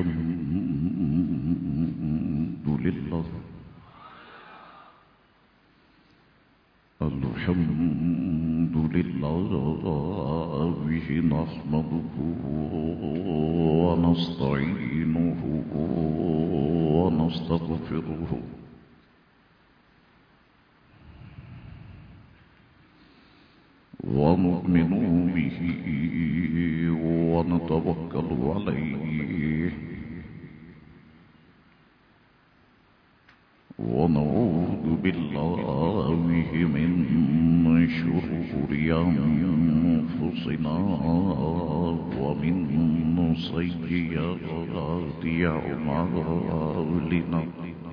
الحمد لله الحمد لله نحمده ونستعينه ونستغفره ونؤمن به ونتوكل عليه ونعوذ بالله من شرور أنفسنا ومن سيئات أعمالنا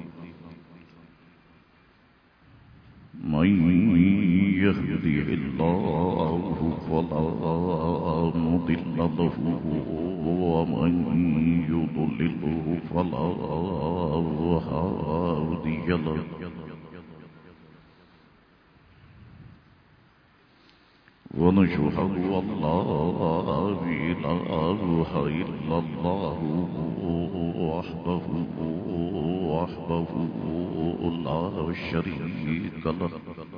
من يهده الله فلا مضل له ومن يضلله فلا هادي له ونشهد أن لا إله إلا الله وحده لا شريك له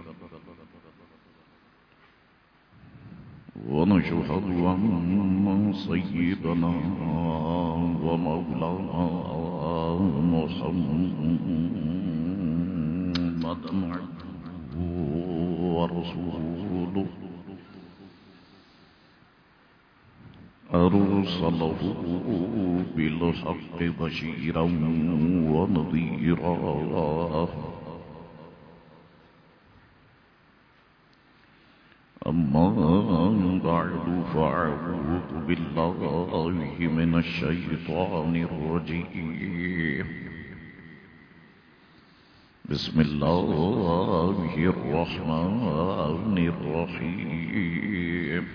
ونشهد أن سيدنا ومولانا محمدا عبده ورسوله أرسله بالحق بشيرا ونذيرا أما بعد فأعوذ بالله من الشيطان الرجيم بسم الله الرحمن الرحيم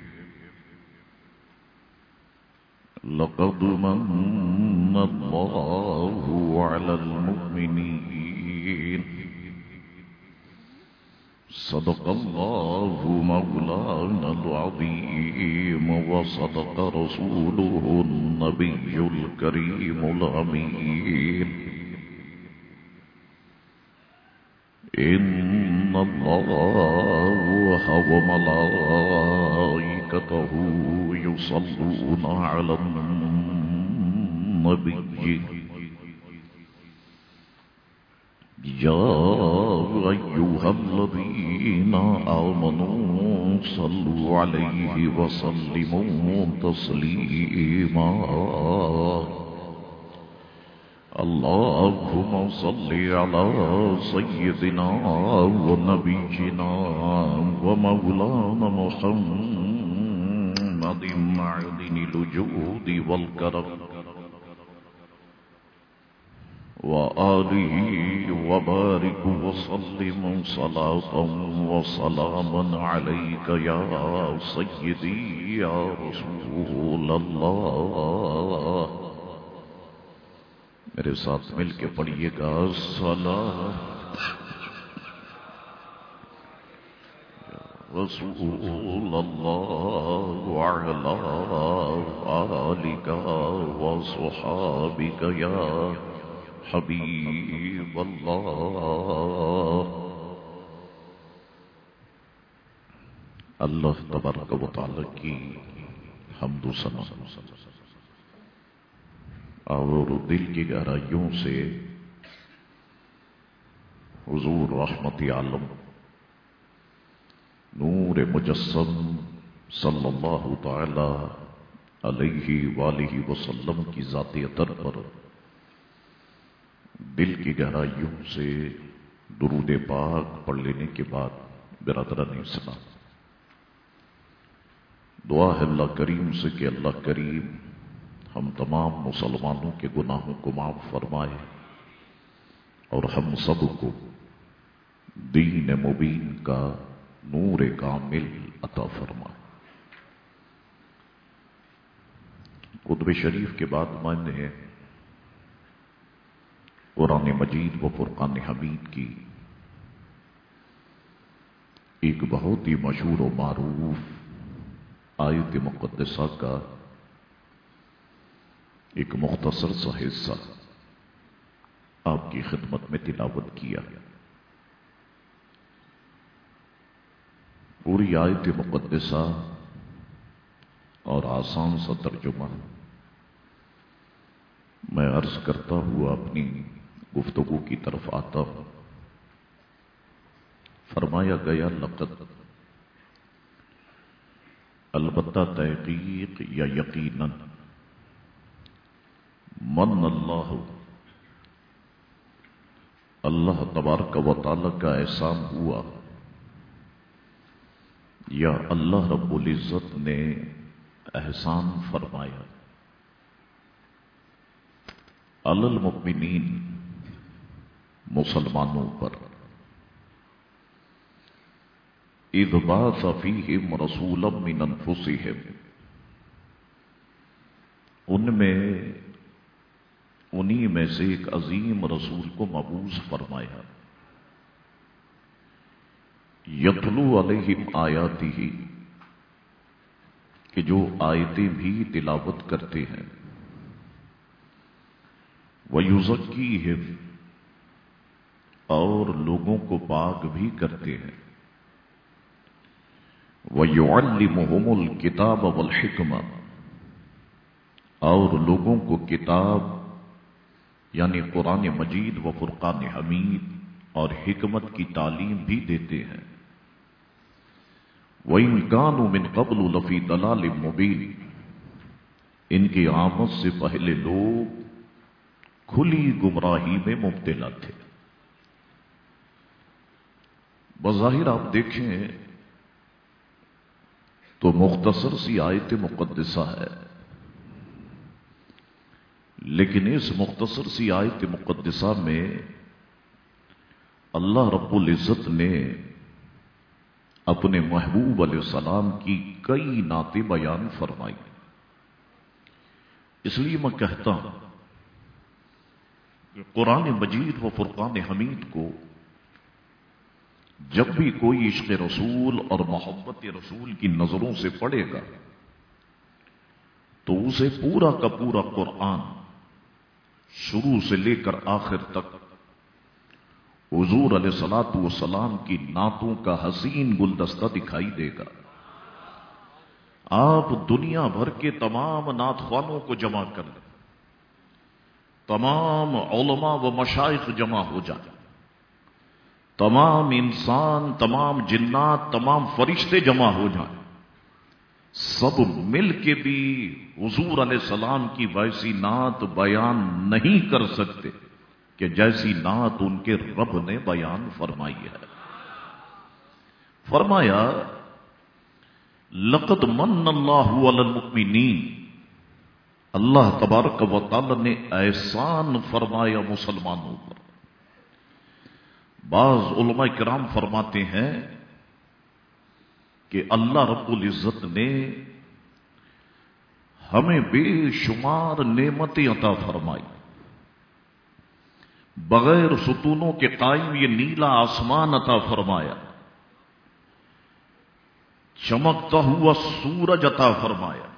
لقد من الله على المؤمنين صدق الله مولانا العظيم وصدق رسوله النبي الكريم الأمين إن الله وملائكته يصلون على النبي يا أيها الذين آمنوا صلوا عليه وسلموا تسليما اللهم صل على سيدنا ونبينا ومولانا محمد معدن الجود والكرم وآله وبارك وسلم صلاة وسلاما عليك يا سيدي يا رسول الله میرے ساتھ مل کے پڑھیے گا صلاۃ رسول اللہ وعلی آلک وصحابک یا حبیب اللہ. اللہ تبارک و تعالی کی حمد و ثنا اور دل کی گہرائیوں سے حضور رحمت عالم نور مجسم صلی اللہ تعالی علیہ وآلہ وسلم کی ذات اطہر پر دل کی گہرائیوں سے درود پاک پڑھ لینے کے بعد برادران اسلام، دعا ہے اللہ کریم سے کہ اللہ کریم ہم تمام مسلمانوں کے گناہوں کو معاف فرمائے اور ہم سب کو دین مبین کا نور کامل عطا فرمائے. قطب شریف کے بعد میں نے قرآن مجید و فرقان حمید کی ایک بہت ہی مشہور و معروف آیت مقدسہ کا ایک مختصر سا حصہ آپ کی خدمت میں تلاوت کیا. پوری آیت مقدسہ اور آسان سا ترجمہ میں عرض کرتا ہوا اپنی گفتگو کی طرف آتا ہوں. فرمایا گیا لقد، البتہ تحقیق یا یقیناً، من اللہ، اللہ تبارک و تعالی کا احسان ہوا یا اللہ رب العزت نے احسان فرمایا علی المؤمنین، مسلمانوں پر، اذ بعث فیہم رسولا من انفسہم، انہی میں سے ایک عظیم رسول کو مبعوث فرمایا. یتلو علیہم آیاتہ، کہ جو آیتیں بھی تلاوت کرتے ہیں، وَيُزَكِّيهِمْ، اور لوگوں کو پاک بھی کرتے ہیں، وَيُعَلِّمُهُمُ الْكِتَابَ وَالْحِكْمَةَ، اور لوگوں کو کتاب یعنی قرآن مجید و فرقان حمید اور حکمت کی تعلیم بھی دیتے ہیں. وَإِنْ كَانُوا مِنْ قَبْلُ لَفِي ضَلَالٍ مُبِينٍ، ان کی آمد سے پہلے لوگ کھلی گمراہی میں مبتلا تھے. بظاہر آپ دیکھیں تو مختصر سی آیت مقدسہ ہے، لیکن اس مختصر سی آیت مقدسہ میں اللہ رب العزت نے اپنے محبوب علیہ السلام کی کئی نعتیں بیان فرمائی. اس لیے میں کہتا ہوں کہ قرآن مجید و فرقان حمید کو جب بھی کوئی عشق رسول اور محبت رسول کی نظروں سے پڑھے گا تو اسے پورا کا پورا قرآن شروع سے لے کر آخر تک حضور علیہ الصلوۃ والسلام کی نعتوں کا حسین گلدستہ دکھائی دے گا. آپ دنیا بھر کے تمام نعت خوانوں کو جمع کر لیں، تمام علماء و مشائخ جمع ہو جائیں، تمام انسان، تمام جنات، تمام فرشتے جمع ہو جائیں، سب مل کے بھی حضور علیہ السلام کی ویسی نعت بیان نہیں کر سکتے کہ جیسی نعت ان کے رب نے بیان فرمائی ہے. فرمایا لقد من اللہ علی المؤمنین، اللہ تبارک و تعالی نے احسان فرمایا مسلمانوں پر. بعض علماء کرام فرماتے ہیں کہ اللہ رب العزت نے ہمیں بے شمار نعمتیں عطا فرمائی. بغیر ستونوں کے قائم یہ نیلا آسمان عطا فرمایا، چمکتا ہوا سورج عطا فرمایا،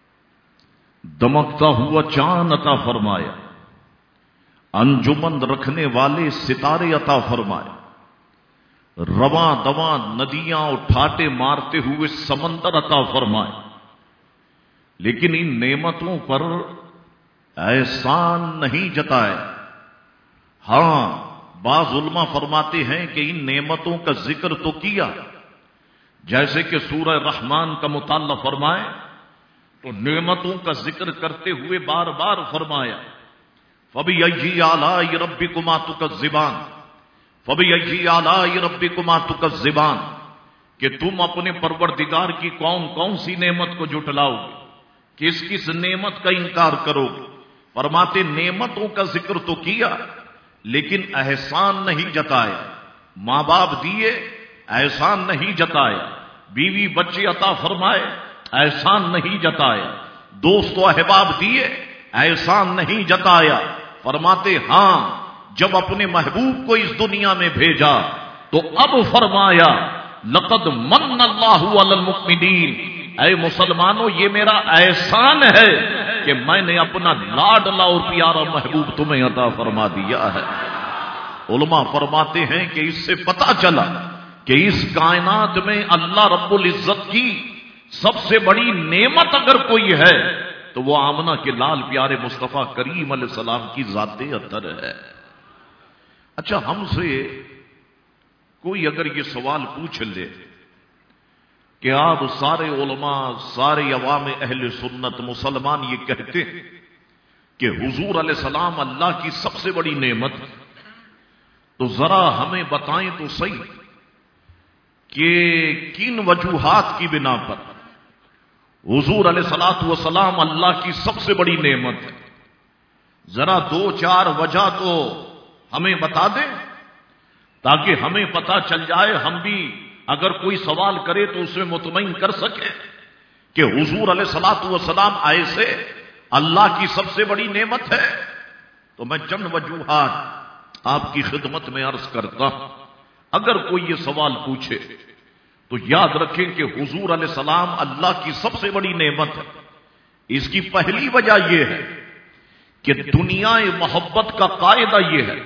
دمکتا ہوا چاند عطا فرمایا، انجمن رکھنے والے ستارے عطا فرمائے، رواں دواں ندیاں اور ٹھاٹے مارتے ہوئے سمندر عطا فرمائے. لیکن ان نعمتوں پر احسان نہیں جتائے. ہاں بعض علماء فرماتے ہیں کہ ان نعمتوں کا ذکر تو کیا، جیسے کہ سورہ رحمان کا مطالعہ فرمائے تو نعمتوں کا ذکر کرتے ہوئے بار بار فرمایا فَبِأَيِّ آلَاءِ رَبِّكُمَا تُكَذِّبَانِ، فَبِأَيِّ آلَاءِ رَبِّكُمَا تُكَذِّبَانِ، کہ تم اپنے پروردگار کی کون کون سی نعمت کو جھٹلاؤ گے، کس کس نعمت کا انکار کرو گے. فرماتے نعمتوں کا ذکر تو کیا لیکن احسان نہیں جتایا. ماں باپ دیے، احسان نہیں جتایا. بیوی بچے عطا فرمائے، احسان نہیں جتایا. دوست و احباب دیے، احسان نہیں جتایا. فرماتے ہاں جب اپنے محبوب کو اس دنیا میں بھیجا تو اب فرمایا لقد من اللہ علی المؤمنین، اے مسلمانوں یہ میرا احسان ہے کہ میں نے اپنا لاڈلا اور پیارا محبوب تمہیں عطا فرما دیا ہے۔ علماء فرماتے ہیں کہ اس سے پتہ چلا کہ اس کائنات میں اللہ رب العزت کی سب سے بڑی نعمت اگر کوئی ہے تو وہ آمنہ کے لال پیارے مصطفیٰ کریم علیہ السلام کی ذات اطہر ہے۔ اچھا، ہم سے کوئی اگر یہ سوال پوچھ لے کہ آپ سارے علماء، سارے عوام اہل سنت مسلمان یہ کہتے ہیں کہ حضور علیہ السلام اللہ کی سب سے بڑی نعمت، تو ذرا ہمیں بتائیں تو صحیح کہ کن وجوہات کی بنا پر حضور علیہ الصلوۃ والسلام اللہ کی سب سے بڑی نعمت ہے؟ ذرا 2-4 وجہ تو ہمیں بتا دیں تاکہ ہمیں پتہ چل جائے، ہم بھی اگر کوئی سوال کرے تو اسے مطمئن کر سکے کہ حضور علیہ الصلوۃ والسلام ایسے اللہ کی سب سے بڑی نعمت ہے۔ تو میں چند وجوہات آپ کی خدمت میں عرض کرتا ہوں۔ اگر کوئی یہ سوال پوچھے تو یاد رکھیں کہ حضور علیہ السلام اللہ کی سب سے بڑی نعمت ہے۔ اس کی پہلی وجہ یہ ہے کہ دنیا محبت کا قاعدہ یہ ہے،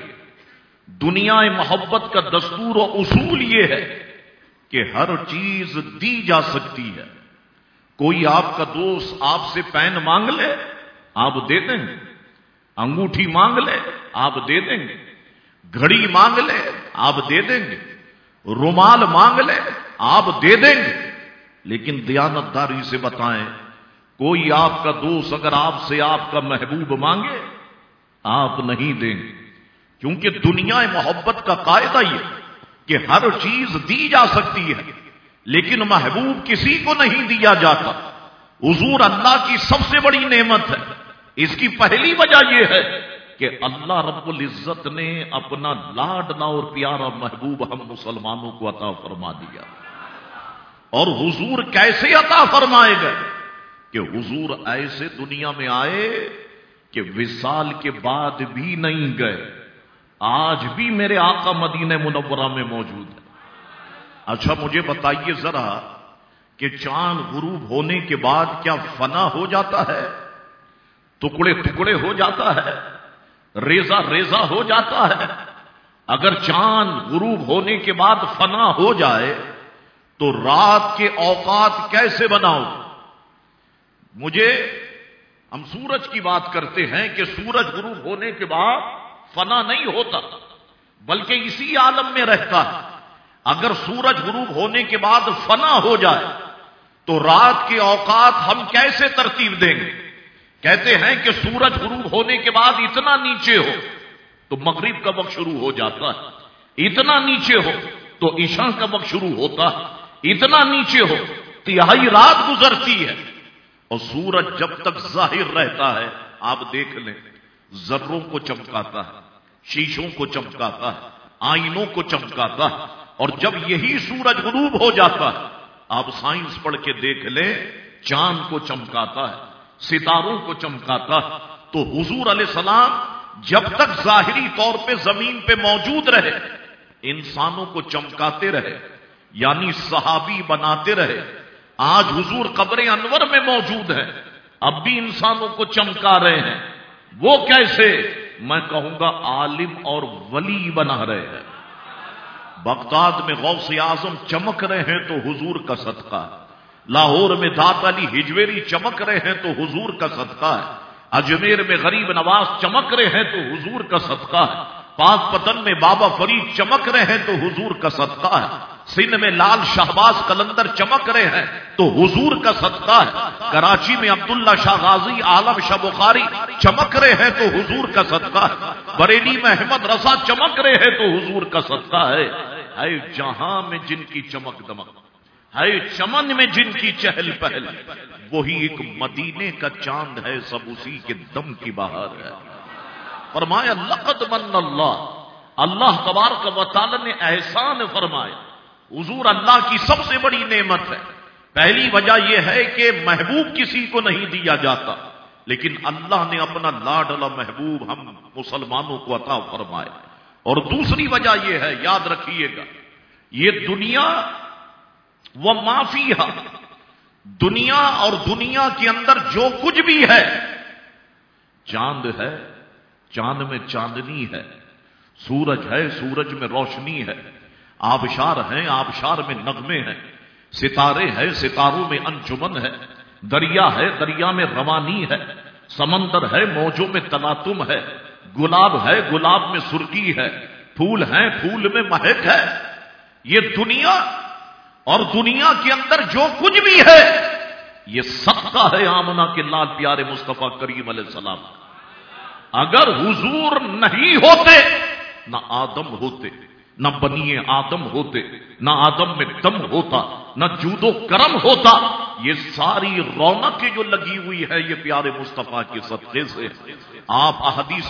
دنیا محبت کا دستور و اصول یہ ہے کہ ہر چیز دی جا سکتی ہے۔ کوئی آپ کا دوست آپ سے پین مانگ لے، آپ دے دیں گے۔ انگوٹھی مانگ لے، آپ دے دیں گے۔ گھڑی مانگ لے، آپ دے دیں گے۔ رومال مانگ لے، آپ دے دیں گے۔ لیکن دیانتداری سے بتائیں، کوئی آپ کا دوست اگر آپ سے آپ کا محبوب مانگے، آپ نہیں دیں گے، کیونکہ دنیا محبت کا قاعدہ یہ کہ ہر چیز دی جا سکتی ہے لیکن محبوب کسی کو نہیں دیا جاتا۔ حضور اللہ کی سب سے بڑی نعمت ہے۔ اس کی پہلی وجہ یہ ہے کہ اللہ رب العزت نے اپنا لاڈلا اور پیارا محبوب ہم مسلمانوں کو عطا فرما دیا۔ اور حضور کیسے عطا فرمائے گا کہ حضور ایسے دنیا میں آئے کہ وصال کے بعد بھی نہیں گئے، آج بھی میرے آقا مدینہ منورہ میں موجود ہے۔ اچھا مجھے بتائیے ذرا کہ چاند غروب ہونے کے بعد کیا فنا ہو جاتا ہے؟ ٹکڑے ٹکڑے ہو جاتا ہے؟ ریزہ ریزہ ہو جاتا ہے؟ اگر چاند غروب ہونے کے بعد فنا ہو جائے تو رات کے اوقات کیسے بناؤ؟ ہم سورج کی بات کرتے ہیں کہ سورج غروب ہونے کے بعد فنا نہیں ہوتا بلکہ اسی عالم میں رہتا ہے۔ اگر سورج غروب ہونے کے بعد فنا ہو جائے تو رات کے اوقات ہم کیسے ترتیب دیں گے؟ کہتے ہیں کہ سورج غروب ہونے کے بعد اتنا نیچے ہو تو مغرب کا وقت شروع ہو جاتا ہے، اتنا نیچے ہو تو عشاء کا وقت شروع ہوتا ہے، اتنا نیچے ہو تہائی رات گزرتی ہے۔ اور سورج جب تک ظاہر رہتا ہے آپ دیکھ لیں، ذروں کو چمکاتا ہے، شیشوں کو چمکاتا ہے، آئینوں کو چمکاتا ہے، اور جب یہی سورج غروب ہو جاتا ہے آپ سائنس پڑھ کے دیکھ لیں، چاند کو چمکاتا ہے، ستاروں کو چمکاتا ہے۔ تو حضور علیہ السلام جب تک ظاہری طور پہ زمین پہ موجود رہے انسانوں کو چمکاتے رہے، یعنی صحابی بناتے رہے۔ آج حضور قبر انور میں موجود ہے، اب بھی انسانوں کو چمکا رہے ہیں۔ وہ کیسے؟ میں کہوں گا عالم اور ولی بنا رہے ہیں۔ بغداد میں غوث اعظم چمک رہے ہیں تو حضور کا صدقہ ہے، لاہور میں دات علی ہجویری چمک رہے ہیں تو حضور کا صدقہ ہے، اجمیر میں غریب نواز چمک رہے ہیں تو حضور کا صدقہ ہے، پاک پتن میں بابا فرید چمک رہے ہیں تو حضور کا صدقہ ہے، سندھ میں لال شہباز قلندر چمک رہے ہیں تو حضور کا صدقہ ہے، کراچی میں عبداللہ شاہ غازی عالم شاہ بخاری چمک رہے ہیں تو حضور کا صدقہ ہے، بریلی میں احمد رضا چمک رہے ہیں تو حضور کا صدقہ ہے۔ اے جہاں میں جن کی چمک دمک، ہے چمن میں جن کی چہل پہل، وہی ایک مدینے کا چاند ہے، سب اسی کے دم کی بہار ہے۔ فرمایا لقد من اللہ تبارک و تعالی نے احسان فرمایا۔ حضور اللہ کی سب سے بڑی نعمت ہے۔ پہلی وجہ یہ ہے کہ محبوب کسی کو نہیں دیا جاتا، لیکن اللہ نے اپنا لاڈلا محبوب ہم مسلمانوں کو عطا فرمایا۔ اور دوسری وجہ یہ ہے، یاد رکھیے گا، یہ دنیا و ما فیہا، دنیا اور دنیا کے اندر جو کچھ بھی ہے چاند ہے، چاند میں چاندنی ہے، سورج ہے، سورج میں روشنی ہے، آبشار ہیں، آبشار میں نغمے ہیں، ستارے ہیں، ستاروں میں انجمن ہے، دریا ہے، دریا میں روانی ہے، سمندر ہے، موجوں میں تلاطم ہے، گلاب ہے، گلاب میں سرخی ہے، پھول ہیں، پھول میں مہک ہے۔ یہ دنیا اور دنیا کے اندر جو کچھ بھی ہے یہ صدقہ ہے آمنہ کے لال پیارے مصطفیٰ کریم علیہ السلام۔ اگر حضور نہیں ہوتے نہ آدم ہوتے، نہ بنی آدم ہوتے، نہ آدم میں دم ہوتا، نہ جود و کرم ہوتا۔ یہ ساری رونق جو لگی ہوئی ہے یہ پیارے مصطفیٰ کے صدقے سے۔ آپ احادیث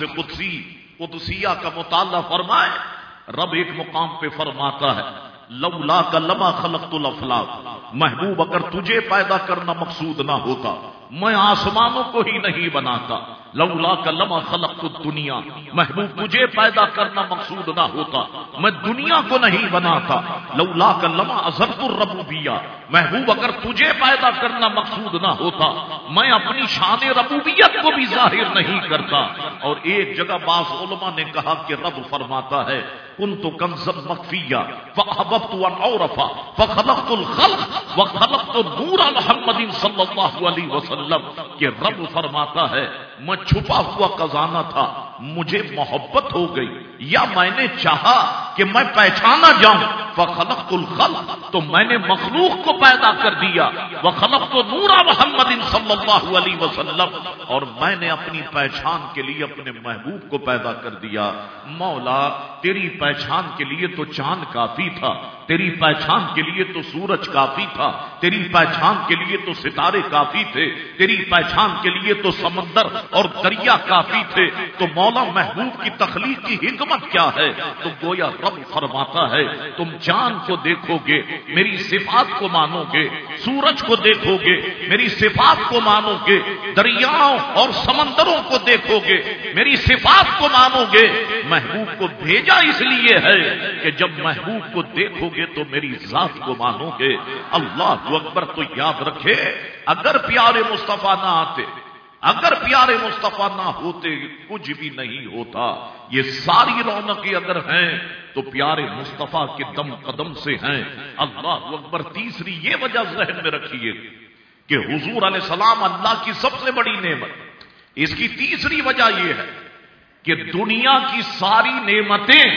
قدسیہ کا مطالعہ فرمائیں، رب ایک مقام پہ فرماتا ہے لولا کا لما خلقت الافلاق، محبوب اگر تجھے پیدا کرنا مقصود نہ ہوتا میں آسمانوں کو ہی نہیں بناتا۔ لولا کا لما خلقت الدنیا، محبوب تجھے پیدا کرنا مقصود نہ ہوتا میں دنیا کو نہیں بناتا۔ لولا کا لما اظہرت الربوبیہ، محبوب اگر تجھے پیدا کرنا مقصود نہ ہوتا میں اپنی شان ربوبیت کو بھی ظاہر نہیں کرتا۔ اور ایک جگہ بعض علماء نے کہا کہ رب فرماتا ہے کنت کنزا مخفیا فاحببت ان اعرف فخلقت الخلق وخلقت نور محمد صلی اللہ علیہ وسلم، کہ رب فرماتا ہے میں چھپا ہوا خزانہ تھا، مجھے محبت ہو گئی یا میں نے چاہا کہ میں پہچانا جاؤں، فخلقت الخلق، تو میں نے مخلوق کو پیدا کر دیا، وخلقت نور محمد صلی اللہ علیہ وسلم، اور میں نے اپنی پہچان کے لیے اپنے محبوب کو پیدا کر دیا۔ مولا تیری پہچان کے لیے تو چاند کافی تھا، تیری پہچان کے لیے تو سورج کافی تھا، تیری پہچان کے لیے تو ستارے کافی تھے، تیری پہچان کے لیے تو سمندر اور دریا کافی تھے، تو مولا محبوب کی تخلیق کی حکمت کیا ہے؟ تو گویا رب فرماتا ہے تم چاند کو دیکھو گے میری صفات کو مانو گے، سورج کو دیکھو گے میری صفات کو مانو گے، دریاؤں اور سمندروں کو دیکھو گے میری صفات کو مانو گے۔ محبوب کو بھیجا اس لیے ہے کہ جب محبوب کو دیکھو گے تو میری ذات کو مانو گے۔ اللہ اکبر۔ تو یاد رکھے اگر پیارے مصطفیٰ نہ آتے، اگر پیارے مصطفیٰ نہ ہوتے کچھ بھی نہیں ہوتا۔ یہ ساری رونقیں اگر ہیں تو پیارے مصطفیٰ کے دم قدم سے ہیں۔ اللہ اکبر۔ تیسری یہ وجہ ذہن میں رکھیے کہ حضور علیہ السلام اللہ کی سب سے بڑی نعمت، اس کی تیسری وجہ یہ ہے کہ دنیا کی ساری نعمتیں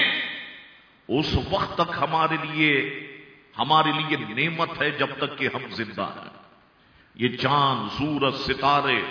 اس وقت تک ہمارے لیے نعمت ہے جب تک کہ ہم زندہ ہیں۔ یہ چاند، سورج، ستارے،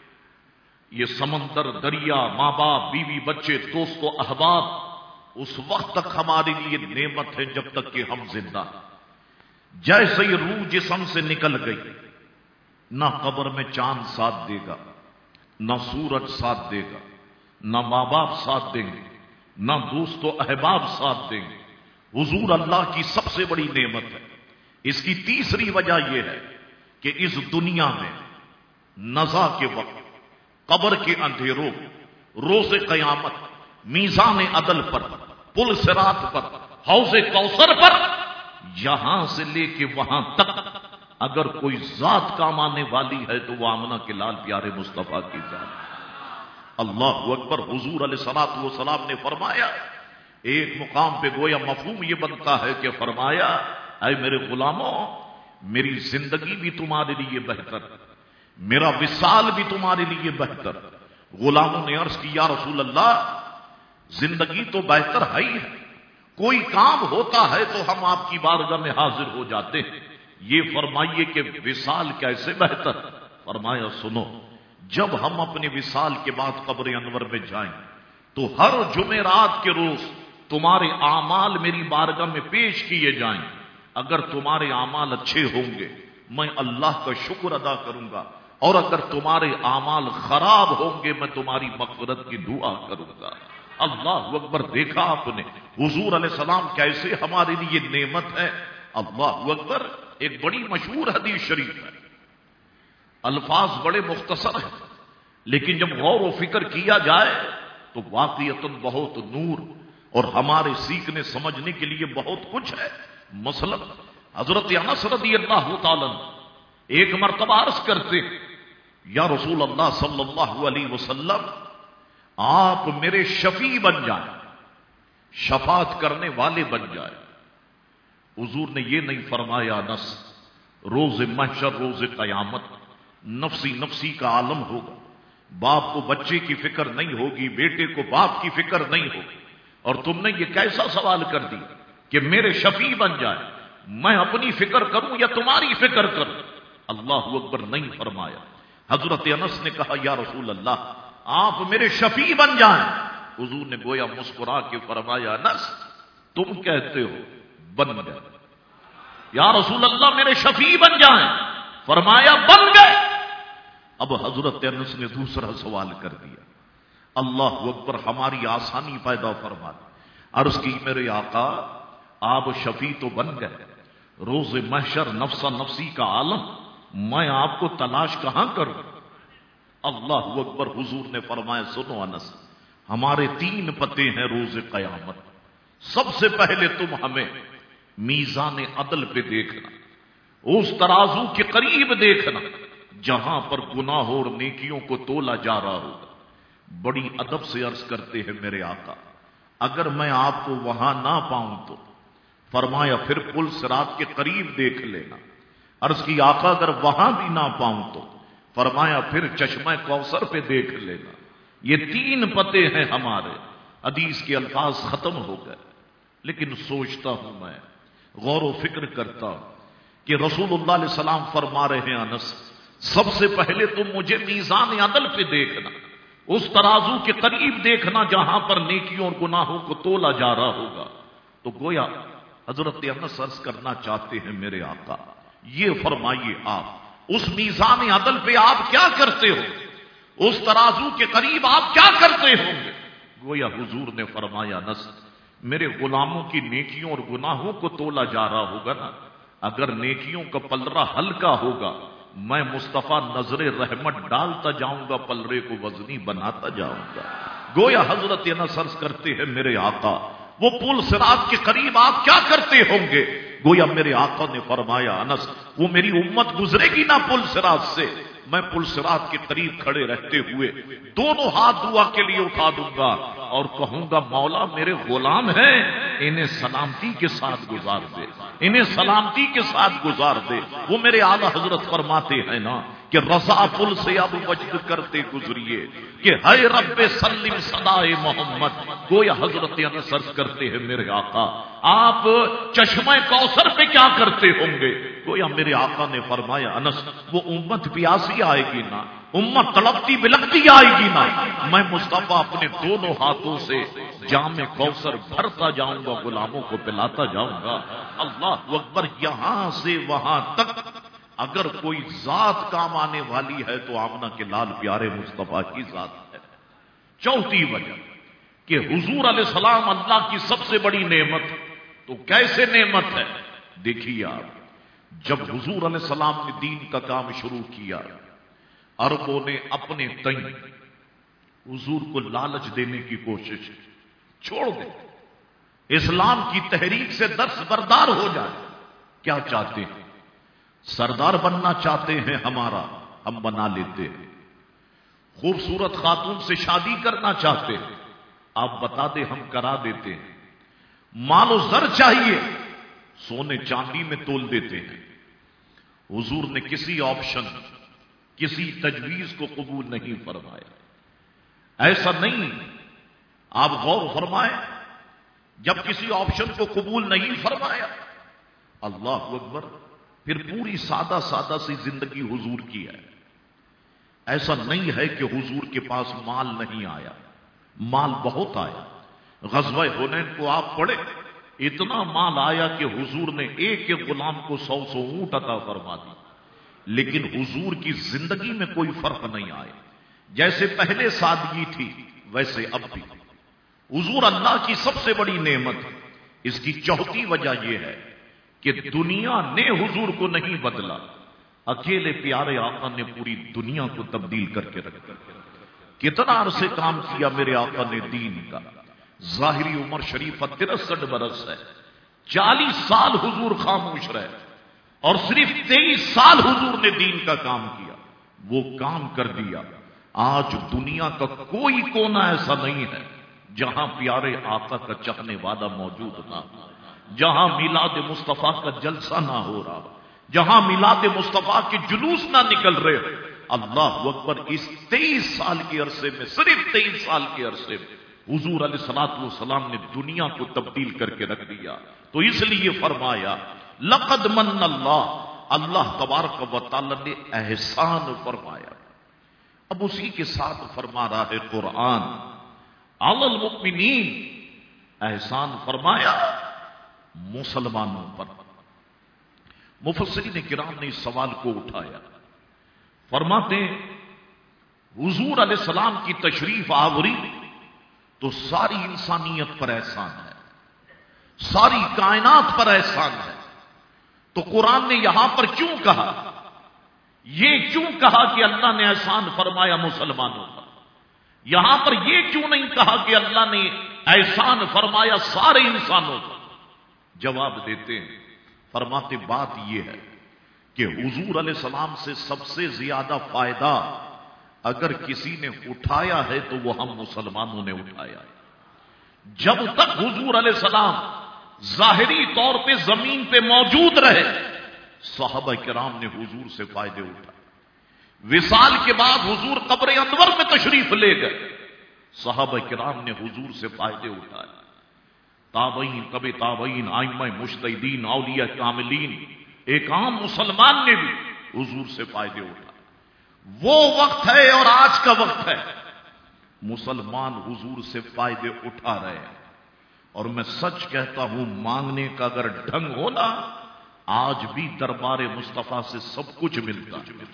یہ سمندر، دریا، ماں باپ، بیوی، بچے، دوست و احباب اس وقت تک ہمارے لیے نعمت ہے جب تک کہ ہم زندہ ہیں۔ جیسے ہی روح جسم سے نکل گئی، نہ قبر میں چاند ساتھ دے گا، نہ سورج ساتھ دے گا، نہ ماں باپ ساتھ دیں گے، نہ دوست و احباب ساتھ دیں گے۔ حضور اللہ کی سب سے بڑی نعمت ہے۔ اس کی تیسری وجہ یہ ہے کہ اس دنیا میں نزا کے وقت، قبر کے اندھیروں، روز قیامت، میزان عدل پر، پل صراط پر، حوض کوثر پر، یہاں سے لے کے وہاں تک اگر کوئی ذات کام آنے والی ہے تو وہ آمنہ کے لال پیارے مصطفیٰ کی ذات۔ اللہ اکبر۔ حضور علیہ الصلوۃ والسلام نے فرمایا، ایک مقام پہ گویا مفہوم یہ بنتا ہے کہ فرمایا اے میرے غلاموں، میری زندگی بھی تمہارے لیے بہتر، میرا وصال بھی تمہارے لیے بہتر۔ غلاموں نے عرض کی یا رسول اللہ زندگی تو بہتر ہے ہی ہے، کوئی کام ہوتا ہے تو ہم آپ کی بارگاہ میں حاضر ہو جاتے ہیں، یہ فرمائیے کہ وصال کیسے بہتر؟ فرمایا سنو، جب ہم اپنے وصال کے بعد قبر انور میں جائیں تو ہر جمعرات کے روز تمہارے اعمال میری بارگاہ میں پیش کیے جائیں۔ اگر تمہارے اعمال اچھے ہوں گے میں اللہ کا شکر ادا کروں گا، اور اگر تمہارے اعمال خراب ہوں گے میں تمہاری مغفرت کی دعا کروں گا۔ اللہ اکبر۔ دیکھا آپ نے حضور علیہ السلام کیسے ہمارے لیے نعمت ہے۔ اللہ اکبر۔ ایک بڑی مشہور حدیث شریف ہے، الفاظ بڑے مختصر ہیں لیکن جب غور و فکر کیا جائے تو واقعتاً بہت نور اور ہمارے سیکھنے سمجھنے کے لیے بہت کچھ ہے۔ مثلا حضرت انس رضی اللہ تعالیٰ ایک مرتبہ عرض کرتے یا رسول اللہ صلی اللہ علیہ وسلم آپ میرے شفیع بن جائیں، شفاعت کرنے والے بن جائیں۔ حضور نے یہ نہیں فرمایا انس روز محشر روز قیامت نفسی نفسی کا عالم ہوگا، باپ کو بچے کی فکر نہیں ہوگی، بیٹے کو باپ کی فکر نہیں ہوگی، اور تم نے یہ کیسا سوال کر دی کہ میرے شفیع بن جائے، میں اپنی فکر کروں یا تمہاری فکر کروں؟ اللہ اکبر نہیں فرمایا۔ حضرت انس نے کہا یا رسول اللہ آپ میرے شفیع بن جائیں۔ حضور نے گویا مسکرا کے فرمایا انس تم کہتے ہو بن گئے، یا رسول اللہ میرے شفیع بن جائیں، فرمایا بن گئے۔ اب حضرت انس نے دوسرا سوال کر دیا، اللہ اکبر، ہماری آسانی پیدا فرما۔ عرض کی میرے آقا آپ شفیع تو بن گئے، روز محشر نفسا نفسی کا عالم، میں آپ کو تلاش کہاں کروں؟ اللہ اکبر۔ حضور نے فرمایا سنو انس، ہمارے 3 پتے ہیں روز قیامت۔ سب سے پہلے تم ہمیں میزان عدل پہ دیکھنا، اس ترازو کے قریب دیکھنا جہاں پر گناہ اور نیکیوں کو تولا جا رہا ہوگا۔ بڑی ادب سے عرض کرتے ہیں میرے آقا اگر میں آپ کو وہاں نہ پاؤں تو فرمایا پھر پل صراط کے قریب دیکھ لینا۔ عرض کی آقا اگر وہاں بھی نہ پاؤں تو فرمایا پھر چشمہ کوثر پہ دیکھ لینا۔ یہ 3 پتے ہیں ہمارے۔ حدیث کے الفاظ ختم ہو گئے، لیکن سوچتا ہوں میں، غور و فکر کرتا ہوں کہ رسول اللہ علیہ السلام فرما رہے ہیں انس سب سے پہلے تم مجھے میزان عدل پہ دیکھنا، اس ترازو کے قریب دیکھنا جہاں پر نیکیوں اور گناہوں کو تولا جا رہا ہوگا۔ تو گویا حضرت انس عرض کرنا چاہتے ہیں میرے آقا یہ فرمائیے آپ اس میزان عدل پہ آپ کیا کرتے ہو، اس ترازو کے قریب آپ کیا کرتے ہوں گے؟ گویا حضور نے فرمایا انس میرے غلاموں کی نیکیوں اور گناہوں کو تولا جا رہا ہوگا نا، اگر نیکیوں کا پلڑا ہلکا ہوگا میں مصطفیٰ نظر رحمت ڈالتا جاؤں گا، پلڑے کو وزنی بناتا جاؤں گا۔ گویا حضرت انس عرض کرتے ہیں میرے آقا وہ پل صراط کے قریب آپ کیا کرتے ہوں گے؟ گویا میرے آقا نے فرمایا انس وہ میری امت گزرے گی نا پل صراط سے، میں پل صراط کے قریب کھڑے رہتے ہوئے دونوں ہاتھ دعا کے لیے اٹھا دوں گا اور کہوں گا مولا میرے غلام ہیں، انہیں سلامتی کے ساتھ گزار دے، انہیں سلامتی کے ساتھ گزار دے۔ وہ میرے اعلی حضرت فرماتے ہیں نا کہ رضا پل سے اب وجد کرتے گزریے کہ ہے رب سلم صدائے محمد۔ گویا حضرت انس عرض کرتے ہیں میرے آقا آپ چشمہ کوثر پہ کیا کرتے ہوں گے؟ گویا میرے آقا نے فرمایا انس وہ امت پیاسی آئے گی نا، امت تڑپتی بلکتی آئے گی نا، میں مصطفیٰ اپنے دونوں ہاتھوں سے جام کوثر بھرتا جاؤں گا، غلاموں کو پلاتا جاؤں گا۔ اللہ اکبر۔ یہاں سے وہاں تک اگر کوئی ذات کام آنے والی ہے تو آمنہ کے لال پیارے مصطفیٰ کی ذات ہے۔ چوتھی وجہ کہ حضور علیہ السلام اللہ کی سب سے بڑی نعمت، تو کیسے نعمت ہے؟ دیکھیے آپ جب حضور علیہ السلام نے دین کا کام شروع کیا عربوں نے اپنے تئیں حضور کو لالچ دینے کی کوشش چھوڑ دے، اسلام کی تحریک سے دستبردار ہو جائے۔ کیا چاہتے ہیں؟ سردار بننا چاہتے ہیں ہمارا، ہم بنا لیتے ہیں۔ خوبصورت خاتون سے شادی کرنا چاہتے ہیں، آپ بتا دیں ہم کرا دیتے ہیں۔ مال و زر چاہیے، سونے چاندی میں تول دیتے ہیں۔ حضور نے کسی آپشن کسی تجویز کو قبول نہیں فرمایا۔ ایسا نہیں، آپ غور فرمائیں جب کسی آپشن کو قبول نہیں فرمایا اللہ اکبر پھر پوری سادہ سادہ سی زندگی حضور کی ہے۔ ایسا نہیں ہے کہ حضور کے پاس مال نہیں آیا، مال بہت آیا۔ غزوہ حنین کو آپ پڑھے، اتنا مال آیا کہ حضور نے ایک ایک غلام کو 100 اونٹ عطا فرما دی، لیکن حضور کی زندگی میں کوئی فرق نہیں آیا۔ جیسے پہلے سادگی تھی ویسے اب بھی۔ حضور اللہ کی سب سے بڑی نعمت، اس کی چوتھی وجہ یہ ہے کہ دنیا نے حضور کو نہیں بدلا، اکیلے پیارے آقا نے پوری دنیا کو تبدیل کر کے رکھا۔ کتنا عرصے کام کیا میرے آقا نے دین کا؟ ظاہری عمر شریفہ 63 برس ہے، 40 سال حضور خاموش رہے اور صرف 23 سال حضور نے دین کا کام کیا۔ وہ کام کر دیا. آج دنیا کا کوئی کونا ایسا نہیں ہے جہاں پیارے آقا کا چاہنے والا موجود نہ ہو، جہاں میلاد مصطفیٰ کا جلسہ نہ ہو رہا، جہاں میلاد مصطفیٰ کے جلوس نہ نکل رہے. اللہ اکبر. اس 23 سال کے عرصے میں، صرف 23 سال کے عرصے میں حضور علیہ الصلوۃ والسلام نے دنیا کو تبدیل کر کے رکھ دیا. تو اس لیے فرمایا لقد من اللہ تبارک و تعالی نے احسان فرمایا. اب اسی کے ساتھ فرما رہا ہے قرآن علی المؤمنین، احسان فرمایا مسلمانوں پر. مفسرین کرام نے اس سوال کو اٹھایا، فرماتے حضور علیہ السلام کی تشریف آوری تو ساری انسانیت پر احسان ہے، ساری کائنات پر احسان ہے. تو قرآن نے یہاں پر کیوں کہا، یہ کیوں کہا کہ اللہ نے احسان فرمایا مسلمانوں پر؟ یہاں پر یہ کیوں نہیں کہا کہ اللہ نے احسان فرمایا سارے انسانوں پر؟ جواب دیتے ہیں، فرماتے بات یہ ہے کہ حضور علیہ السلام سے سب سے زیادہ فائدہ اگر کسی نے اٹھایا ہے تو وہ ہم مسلمانوں نے اٹھایا. جب تک حضور علیہ السلام ظاہری طور پہ زمین پہ موجود رہے، صحابہ کرام نے حضور سے فائدے اٹھائے. وصال کے بعد حضور قبر انور میں تشریف لے گئے، صحابہ کرام نے حضور سے فائدے اٹھائے. تابعین، طبع تابعین، ائمہ مجتہدین، اولیاء کاملین، ایک عام مسلمان نے بھی حضور سے فائدے اٹھائے. وہ وقت ہے اور آج کا وقت ہے، مسلمان حضور سے فائدے اٹھا رہے ہیں. اور میں سچ کہتا ہوں، مانگنے کا اگر ڈھنگ ہونا آج بھی دربار مصطفیٰ سے سب کچھ ملتا.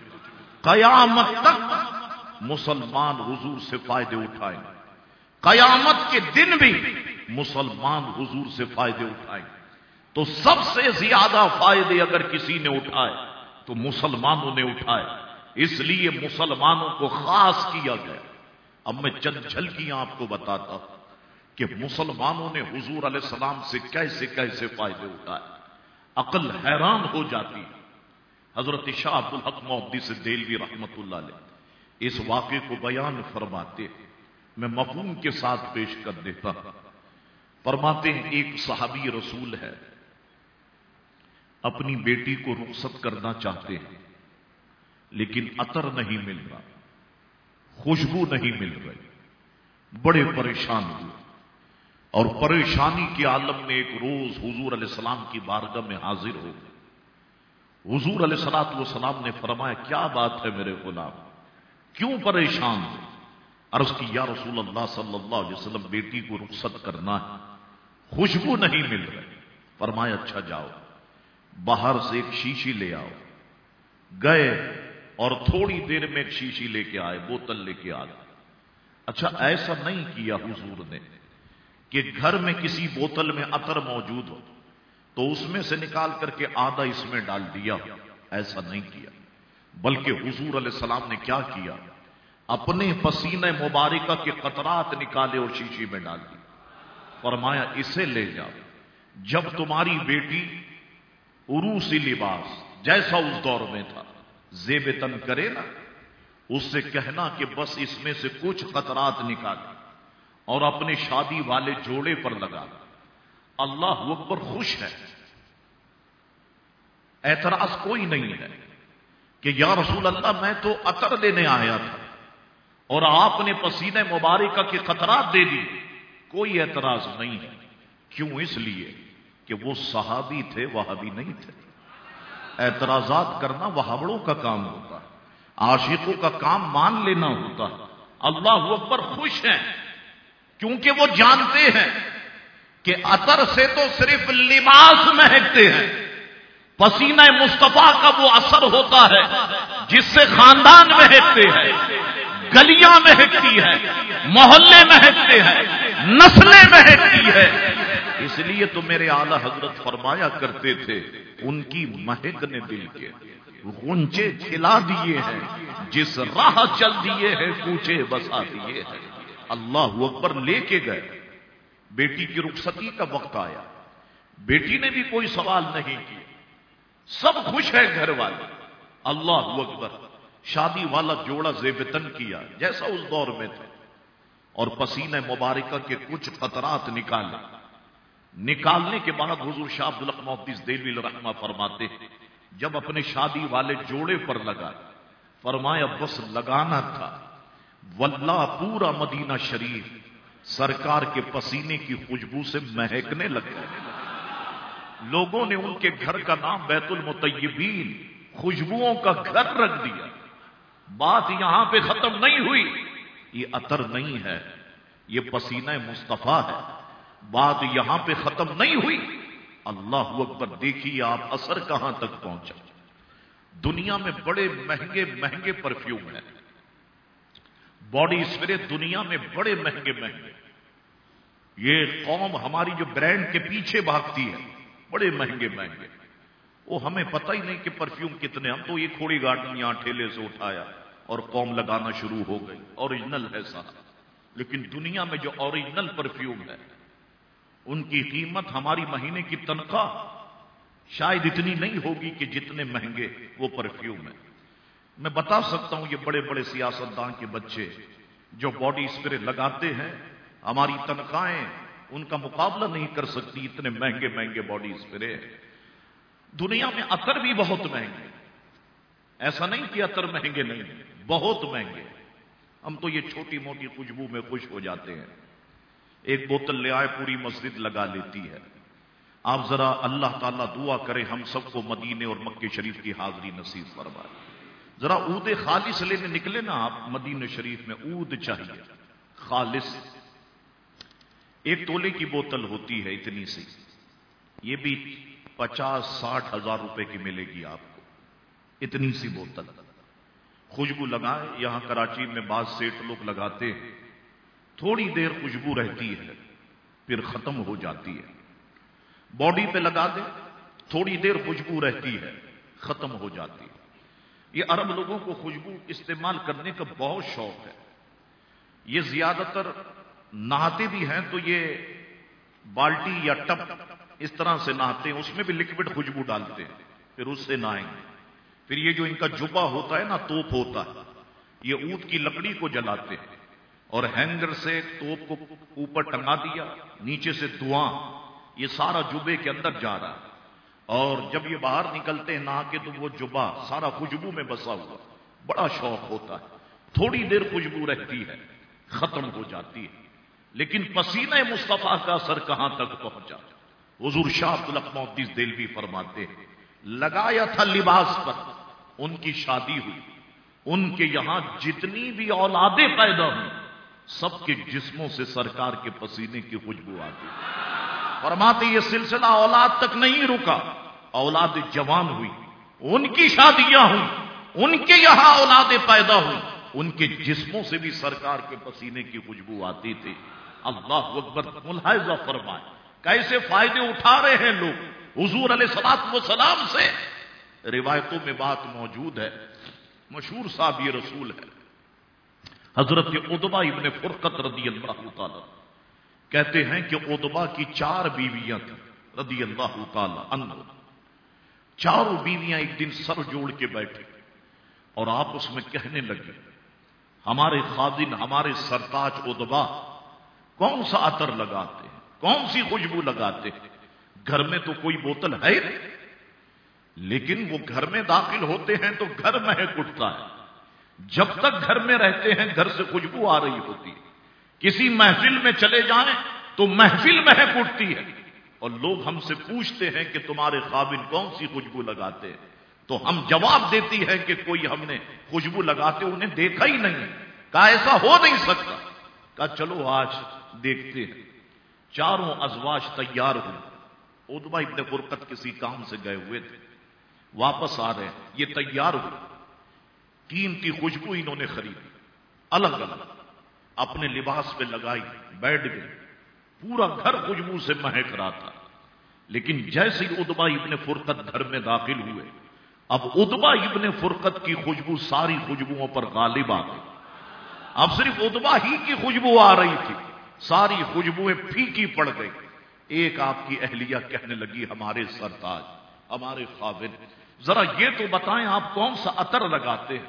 قیامت تک مسلمان حضور سے فائدے اٹھائیں، قیامت کے دن بھی مسلمان حضور سے فائدے اٹھائیں. تو سب سے زیادہ فائدے اگر کسی نے اٹھائے تو مسلمانوں نے اٹھائے، اس لیے مسلمانوں کو خاص کیا گیا. اب میں چند جھلکیاں آپ کو بتاتا ہوں کہ مسلمانوں نے حضور علیہ السلام سے کیسے کیسے فائدے اٹھائے. عقل حیران ہو جاتی ہے. حضرت شاہ عبد الحق محدث دہلوی رحمت اللہ علیہ اس واقعے کو بیان فرماتے، میں مفہوم کے ساتھ پیش کر دیتا ہوں. فرماتے ہیں ایک صحابی رسول ہے، اپنی بیٹی کو رخصت کرنا چاہتے ہیں لیکن عطر نہیں مل رہا، خوشبو نہیں مل رہی، بڑے پریشان ہوئے. اور پریشانی کے عالم میں ایک روز حضور علیہ السلام کی بارگاہ میں حاضر ہو گئے. حضور علیہ الصلوۃ والسلام نے فرمایا کیا بات ہے میرے غلام، کیوں پریشان ہو؟ عرض کی یا رسول اللہ صلی اللہ علیہ وسلم بیٹی کو رخصت کرنا ہے، خوشبو نہیں مل رہی. فرمایا اچھا جاؤ باہر سے ایک شیشی لے آؤ. گئے اور تھوڑی دیر میں ایک شیشی لے کے آئے، بوتل لے کے آئے. اچھا ایسا نہیں کیا حضور نے کہ گھر میں کسی بوتل میں عطر موجود ہو تو اس میں سے نکال کر کے آدھا اس میں ڈال دیا، ایسا نہیں کیا. بلکہ حضور علیہ السلام نے کیا کیا، اپنے پسینہ مبارکہ کے قطرات نکالے اور شیشی میں ڈال دی. فرمایا اسے لے جاؤ، جب تمہاری بیٹی عروسی لباس جیسا اس دور میں تھا زیب تن کرے نا، اس سے کہنا کہ بس اس میں سے کچھ قطرات نکالے اور اپنے شادی والے جوڑے پر لگا. اللہ اکبر. خوش ہے، اعتراض کوئی نہیں ہے کہ یا رسول اللہ میں تو عطر لینے آیا تھا اور آپ نے پسینہ مبارکہ کے قطرات دے دی. کوئی اعتراض نہیں ہے. کیوں؟ اس لیے کہ وہ صحابی تھے، وہابی نہیں تھے. اعتراضات کرنا وہابڑوں کا کام ہوتا ہے، عاشقوں کا کام مان لینا ہوتا ہے. اللہ اکبر. خوش ہیں کیونکہ وہ جانتے ہیں کہ عطر سے تو صرف لباس مہکتے ہیں، پسینہ مصطفیٰ کا وہ اثر ہوتا ہے جس سے خاندان مہکتے ہیں، گلیاں مہکتی ہیں، محلے مہکتے ہیں، نسلیں مہکتی ہیں. اس لیے تو میرے اعلیٰ حضرت فرمایا کرتے تھے ان کی مہک نے دل کے غنچے کھلا دیے ہیں، جس راہ چل دیے ہیں کوچے بسا دیے ہیں. اللہ اکبر. لے کے گئے، بیٹی کی رخصتی کا وقت آیا، بیٹی نے بھی کوئی سوال نہیں کیا، سب خوش ہیں گھر والے. اللہ اکبر. شادی والا جوڑا زیبتن کیا جیسا اس دور میں تھا، اور پسینہ مبارکہ کے کچھ قطرات نکالنے کے بعد حضور شاہ عبدالحق محدث دہلوی رحمہ فرماتے ہیں جب اپنے شادی والے جوڑے پر لگا، فرمایا بس لگانا تھا، واللہ پورا مدینہ شریف سرکار کے پسینے کی خوشبو سے مہکنے لگا۔ لوگوں نے ان کے گھر کا نام بیت المطیبین، خوشبوؤں کا گھر رکھ دیا۔ بات یہاں پہ ختم نہیں ہوئی، یہ عطر نہیں ہے، یہ پسینہ مصطفیٰ ہے۔ بات یہاں پہ ختم نہیں ہوئی، اللہ اکبر، دیکھیے آپ اثر کہاں تک پہنچا۔ دنیا میں بڑے مہنگے مہنگے پرفیوم ہیں، باڈی اسپرے دنیا میں بڑے مہنگے مہنگے، یہ قوم ہماری جو برانڈ کے پیچھے بھاگتی ہے بڑے مہنگے مہنگے، وہ ہمیں پتہ ہی نہیں کہ پرفیوم کتنے، ہم تو یہ کھوڑی گاڑی یہاں ٹھیلے سے اٹھایا اور قوم لگانا شروع ہو گئی، اوریجنل ہے سارا۔ لیکن دنیا میں جو اوریجنل پرفیوم ہے ان کی قیمت ہماری مہینے کی تنخواہ شاید اتنی نہیں ہوگی کہ جتنے مہنگے وہ پرفیوم ہیں۔ میں بتا سکتا ہوں یہ بڑے بڑے سیاستدان کے بچے جو باڈی اسپرے لگاتے ہیں، ہماری تنخواہیں ان کا مقابلہ نہیں کر سکتی، اتنے مہنگے مہنگے باڈی اسپرے ہیں۔ دنیا میں عطر بھی بہت مہنگے، ایسا نہیں کہ عطر مہنگے نہیں، بہت مہنگے۔ ہم تو یہ چھوٹی موٹی خوشبو میں خوش ہو جاتے ہیں، ایک بوتل لے آئے پوری مسجد لگا لیتی ہے۔ آپ ذرا اللہ تعالیٰ دعا کرے ہم سب کو مدینے اور مکے شریف کی حاضری نصیب فرمائے۔ ذرا عود خالص لینے نکلے نا آپ مدینے شریف میں، عود چاہیے خالص، 1 تولے کی بوتل ہوتی ہے اتنی سی، یہ بھی 50-60 ہزار روپے کی ملے گی آپ کو، اتنی سی بوتل۔ خوشبو لگائے، یہاں کراچی میں بعض سیٹ لوگ لگاتے ہیں، تھوڑی دیر خوشبو رہتی ہے پھر ختم ہو جاتی ہے۔ باڈی پہ لگا دے، تھوڑی دیر خوشبو رہتی ہے ختم ہو جاتی ہے۔ یہ عرب لوگوں کو خوشبو استعمال کرنے کا بہت شوق ہے، یہ زیادہ تر نہاتے بھی ہیں تو یہ بالٹی یا ٹب اس طرح سے نہاتے ہیں، اس میں بھی لکوڈ خوشبو ڈالتے ہیں پھر اس سے نہائیں گے۔ پھر یہ جو ان کا جبہ ہوتا ہے نا، توپ ہوتا ہے، یہ اونٹ کی لکڑی کو جلاتے ہیں اور ہینگر سے توپ کو اوپر ٹنگا دیا، نیچے سے دھواں یہ سارا جبے کے اندر جا رہا ہے، اور جب یہ باہر نکلتے ہیں نہا کے تو وہ جبہ سارا خوشبو میں بسا ہوا، بڑا شوق ہوتا ہے۔ تھوڑی دیر خوشبو رہتی ہے ختم ہو جاتی ہے، لیکن پسینہ مصطفیٰ کا اثر کہاں تک پہنچا؟ حضور شاہ عبدالحق محدث دہلوی فرماتے ہیں لگایا تھا لباس پر، ان کی شادی ہوئی، ان کے یہاں جتنی بھی اولادیں پیدا ہوئی سب کے جسموں سے سرکار کے پسینے کی خوشبو آتی۔ فرماتے یہ سلسلہ اولاد تک نہیں رکا، اولاد جوان ہوئی، ان کی شادیاں ہوئی، ان کے یہاں اولادیں پیدا ہوئی، ان کے جسموں سے بھی سرکار کے پسینے کی خوشبو آتی تھی۔ اللہ اکبر، ملاحظہ فرمائے کیسے فائدے اٹھا رہے ہیں لوگ حضور علیہ الصلوۃ والسلام سے۔ روایتوں میں بات موجود ہے، مشہور صاحب یہ رسول ہے حضرت عتبہ ابن فرقت رضی اللہ تعالی، کہتے ہیں کہ عتبہ کی 4 بیویاں تھیں رضی اللہ تعالی عنہ۔ چاروں بیویاں ایک دن سر جوڑ کے بیٹھے اور آپس میں کہنے لگے ہمارے خادم، ہمارے سرتاج عتبہ کون سا عطر لگاتے ہیں، کون سی خوشبو لگاتے ہیں؟ گھر میں تو کوئی بوتل ہے نہیں، لیکن وہ گھر میں داخل ہوتے ہیں تو گھر مہک اٹھتا ہے، جب تک گھر میں رہتے ہیں گھر سے خوشبو آ رہی ہوتی ہے، کسی محفل میں چلے جائیں تو محفل مہک اٹھتی ہے، اور لوگ ہم سے پوچھتے ہیں کہ تمہارے خاوند کون سی خوشبو لگاتے ہیں، تو ہم جواب دیتی ہے کہ کوئی ہم نے خوشبو لگاتے انہیں دیکھا ہی نہیں۔ کہا ایسا ہو نہیں سکتا، کہا چلو آج دیکھتے ہیں۔ چاروں ازواج تیار ہوئے، عتبہ ابن فرقت کسی کام سے گئے ہوئے تھے، واپس آ رہے ہیں، یہ تیار ہوئے، قیمتی خوشبو انہوں نے خریدی، الگ الگ اپنے لباس پہ لگائی، بیٹھ گئے، پورا گھر خوشبو سے مہک رہا تھا۔ لیکن جیسے ہی عتبہ ابن فرقت گھر میں داخل ہوئے، اب عتبہ ابن فرقت کی خوشبو ساری خوشبوؤں پر غالب آ گئی، اب صرف عتبہ ہی کی خوشبو آ رہی تھی، ساری خوشبوئیں پھیکی پڑ گئی۔ ایک آپ کی اہلیہ کہنے لگی ہمارے سرتاج، ہمارے خاوند، ذرا یہ تو بتائیں آپ کون سا عطر لگاتے ہیں؟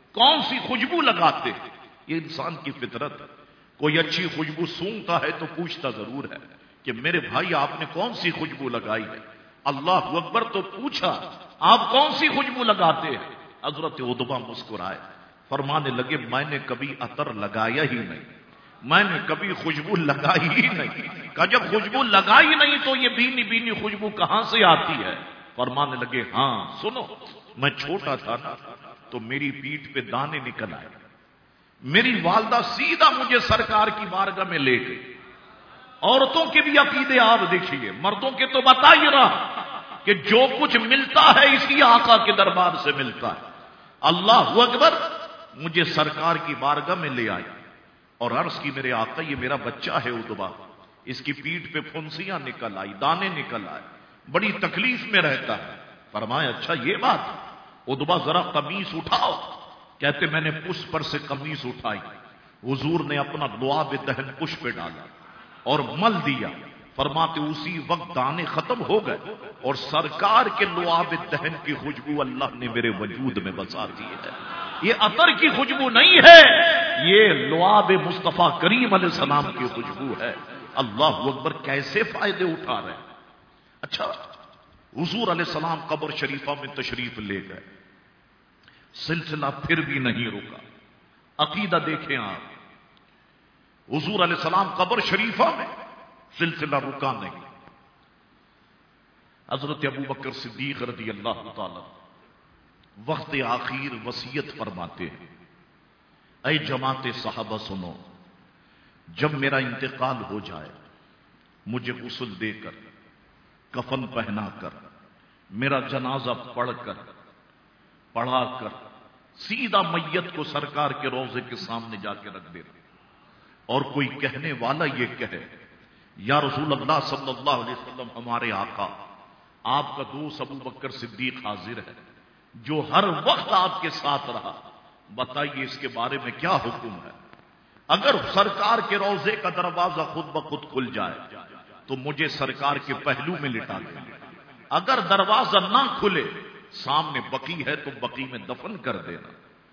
کون سی خوشبو لگاتے ہیں؟ یہ انسان کی فطرت ہے۔ کوئی اچھی خوشبو سونگتا ہے تو پوچھتا ضرور ہے کہ میرے بھائی آپ نے کون سی خوشبو لگائی ہے؟ اللہ اکبر، تو پوچھا آپ کون سی خوشبو لگاتے ہیں؟ حضرت عتبہ مسکرائے، فرمانے لگے میں نے کبھی عطر لگایا ہی نہیں، میں نے کبھی خوشبو لگائی ہی نہیں۔ کہا جب خوشبو لگائی نہیں تو یہ بینی بینی خوشبو کہاں سے آتی ہے؟ فرمانے لگے ہاں سنو، میں چھوٹا تھا نا تو میری پیٹھ پہ دانے نکل آئے، میری والدہ سیدھا مجھے سرکار کی بارگاہ میں لے گئی۔ عورتوں کے بھی عقیدے آپ دیکھیے، مردوں کے تو بتا ہی رہا کہ جو کچھ ملتا ہے اسی آقا کے دربار سے ملتا ہے۔ اللہ اکبر، مجھے سرکار کی بارگاہ میں لے آئی اور عرض کی میرے آقا یہ میرا بچہ ہے عتبہ، اس کی پیٹھ پہ پھنسیاں نکل آئی، دانے نکل آئے، بڑی تکلیف میں رہتا ہے۔ فرمایا اچھا یہ بات، عتبہ ذرا قمیص اٹھاؤ۔ کہتے میں نے پشت پر سے قمیص اٹھائی، حضور نے اپنا لعاب دہن پشت پہ ڈالا اور مل دیا۔ فرماتے اسی وقت دانے ختم ہو گئے اور سرکار کے لعاب دہن کی خوشبو اللہ نے میرے وجود میں بسا دی ہے۔ یہ عطر کی خوشبو نہیں ہے، یہ لعاب مصطفیٰ کریم علیہ السلام کی خوشبو ہے۔ اللہ اکبر، کیسے فائدے اٹھا رہے ہیں۔ اچھا، حضور علیہ السلام قبر شریفہ میں تشریف لے گئے، سلسلہ پھر بھی نہیں رکا۔ عقیدہ دیکھیں آپ، حضور علیہ السلام قبر شریفہ میں، سلسلہ رکا نہیں۔ حضرت ابوبکر صدیق رضی اللہ تعالی وقت آخر وصیت فرماتے ہیں، اے جماعت صحابہ سنو، جب میرا انتقال ہو جائے مجھے غسل دے کر، کفن پہنا کر، میرا جنازہ پڑھا کر سیدھا میت کو سرکار کے روضے کے سامنے جا کے رکھ دینا، اور کوئی کہنے والا یہ کہے یا رسول اللہ صلی اللہ علیہ وسلم ہمارے آقا، آپ کا دوست ابوبکر صدیق حاضر ہے جو ہر وقت آپ کے ساتھ رہا، بتائیے اس کے بارے میں کیا حکم ہے؟ اگر سرکار کے روضے کا دروازہ خود بخود کھل جائے تو مجھے سرکار کے پہلو میں لٹا دیں، اگر دروازہ نہ کھلے، سامنے بقی ہے تو بقی میں دفن کر دینا۔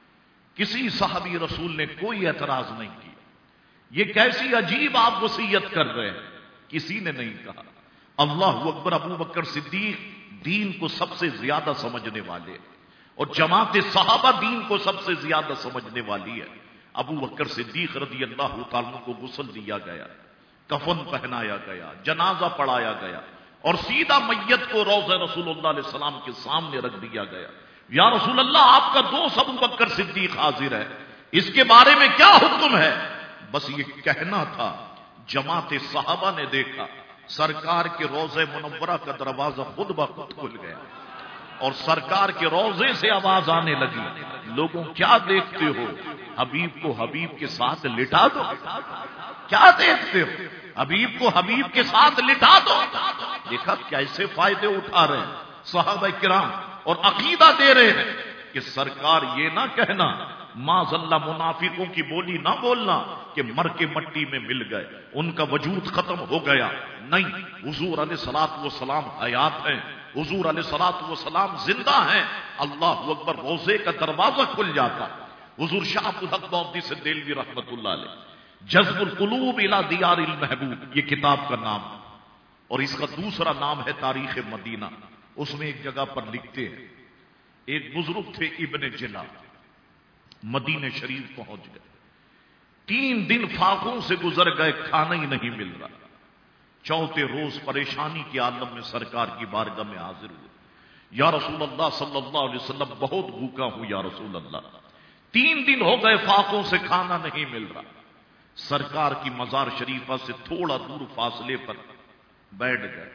کسی صحابی رسول نے کوئی اعتراض نہیں کیا۔ یہ کیسی عجیب آپ وصیت کر رہے ہیں، کسی نے نہیں کہا۔ اللہ اکبر، ابوبکر صدیق دین کو سب سے زیادہ سمجھنے والے اور جماعت صحابہ دین کو سب سے زیادہ سمجھنے والی ہے۔ ابوبکر صدیق رضی اللہ تعالیٰ کو غسل دیا گیا، کفن پہنایا گیا، جنازہ پڑھایا گیا اور سیدھا میت کو روضہ رسول اللہ علیہ السلام کے سامنے رکھ دیا گیا۔ یا رسول اللہ، آپ کا دوست ابوبکر صدیق حاضر ہے، اس کے بارے میں کیا حکم ہے؟ بس یہ کہنا تھا، جماعت صحابہ نے دیکھا سرکار کے روضہ منورہ کا دروازہ خود بخود کھل گیا اور سرکار کے روضے سے آواز آنے لگی، لوگوں کیا دیکھتے ہو؟ حبیب کو حبیب کے ساتھ لٹا دو۔ کیا دیکھتے ہو؟ حبیب کو حبیب کے ساتھ لٹا دو۔ دیکھا کیسے فائدے اٹھا رہے ہیں صحابہ کرام، اور عقیدہ دے رہے ہیں کہ سرکار یہ نہ کہنا، معاذ اللہ منافقوں کی بولی نہ بولنا کہ مر کے مٹی میں مل گئے، ان کا وجود ختم ہو گیا۔ نہیں، حضور علیہ الصلوۃ والسلام حیات ہیں، حضور علیہ الصلوۃ والسلام زندہ ہیں۔ اللہ اکبر، روزے کا دروازہ کھل جاتا۔ حضور شاہ عبد الحق بابی سے دلوی رحمت اللہ علیہ، جذب القلوب الی دیار المحبوب، یہ کتاب کا نام، اور اس کا دوسرا نام ہے تاریخ مدینہ۔ اس میں ایک جگہ پر لکھتے ہیں، ایک بزرگ تھے ابن جلا، مدینہ شریف پہنچ گئے، 3 دن فاقوں سے گزر گئے، کھانا ہی نہیں مل رہا۔ چوتھے روز پریشانی کے عالم میں سرکار کی بارگاہ میں حاضر ہوئے، یا رسول اللہ صلی اللہ علیہ وسلم بہت بھوکا ہوں یا رسول اللہ، 3 دن ہو گئے فاقوں سے کھانا نہیں مل رہا۔ سرکار کی مزار شریفہ سے تھوڑا دور فاصلے پر بیٹھ گئے،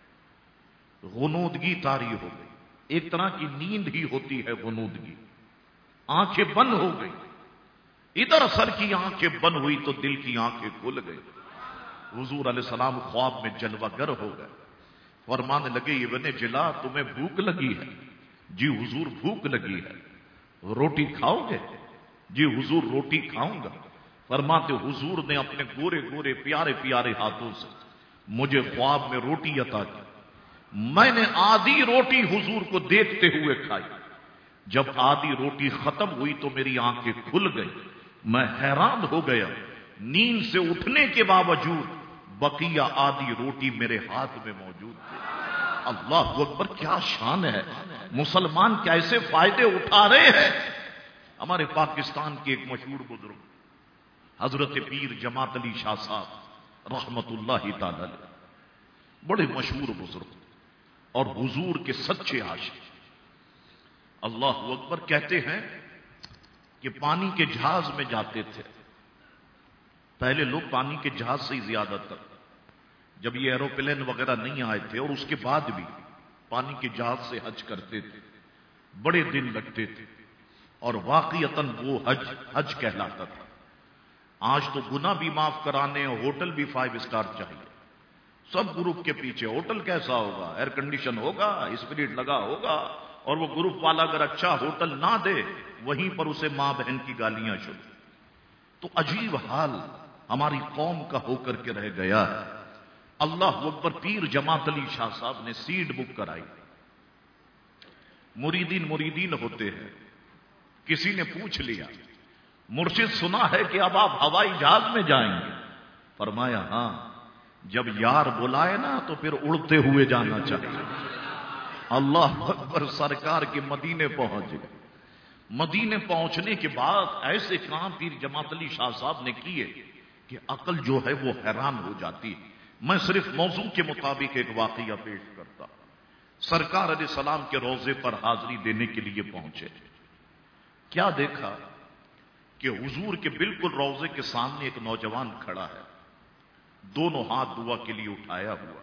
غنودگی طاری ہو گئی، ایک طرح کی نیند ہی ہوتی ہے غنودگی، آنکھیں بند ہو گئی۔ ادھر سر کی آنکھیں بند ہوئی تو دل کی آنکھیں کھل گئی۔ حضور علیہ السلام خواب میں جلوہ گر ہو گئے، فرمانے لگے ابن جلا تمہیں بھوک لگی ہے؟ جی حضور بھوک لگی ہے۔ روٹی کھاؤ گے؟ جی حضور روٹی کھاؤں گا۔ فرماتے حضور نے اپنے گورے گورے پیارے پیارے ہاتھوں سے مجھے خواب میں روٹی عطا کی، میں نے آدھی روٹی حضور کو دیکھتے ہوئے کھائی، جب آدھی روٹی ختم ہوئی تو میری آنکھیں کھل گئی، میں حیران ہو گیا، نیند سے اٹھنے کے باوجود بقیہ آدھی روٹی میرے ہاتھ میں موجود تھی۔ اللہ اکبر، کیا شان ہے! مسلمان کیسے فائدے اٹھا رہے ہیں۔ ہمارے پاکستان کے ایک مشہور بزرگ حضرت پیر جماعت علی شاہ صاحب رحمت اللہ تعالی علیہ، بڑے مشہور بزرگ اور حضور کے سچے عاشق، اللہ اکبر، کہتے ہیں کہ پانی کے جہاز میں جاتے تھے۔ پہلے لوگ پانی کے جہاز سے ہی زیادہ تر، جب یہ ایروپلین وغیرہ نہیں آئے تھے، اور اس کے بعد بھی پانی کے جہاز سے حج کرتے تھے، بڑے دن لگتے تھے، اور واقعتاً وہ حج کہلاتا تھا۔ آج تو گناہ بھی معاف کرانے، ہوٹل بھی 5 اسٹار چاہیے، سب گروپ کے پیچھے۔ ہوٹل کیسا ہوگا؟ ایئر کنڈیشن ہوگا، اسپرٹ لگا ہوگا، اور وہ گروپ والا اگر اچھا ہوٹل نہ دے، وہیں پر اسے ماں بہن کی گالیاں شروع۔ تو عجیب حال ہماری قوم کا ہو کر کے رہ گیا ہے۔ اللہ اکبر، پیر جماعت علی شاہ صاحب نے سیٹ بک کرائی۔ مریدین ہوتے ہیں، کسی نے پوچھ لیا، مرشد سنا ہے کہ اب آپ ہوائی جہاز میں جائیں گے؟ فرمایا ہاں، جب یار بلائے نا تو پھر اڑتے ہوئے جانا چاہیے۔ اللہ اکبر، سرکار کے مدینے پہنچ گئے۔ مدینے پہنچنے کے بعد ایسے کام پیر جماعت علی شاہ صاحب نے کیے کہ عقل جو ہے وہ حیران ہو جاتی ہے۔ میں صرف موضوع کے مطابق ایک واقعہ پیش کرتا۔ سرکار علیہ السلام کے روضے پر حاضری دینے کے لیے پہنچے، کیا دیکھا کہ حضور کے بالکل روضے کے سامنے ایک نوجوان کھڑا ہے، دونوں ہاتھ دعا کے لیے اٹھایا ہوا،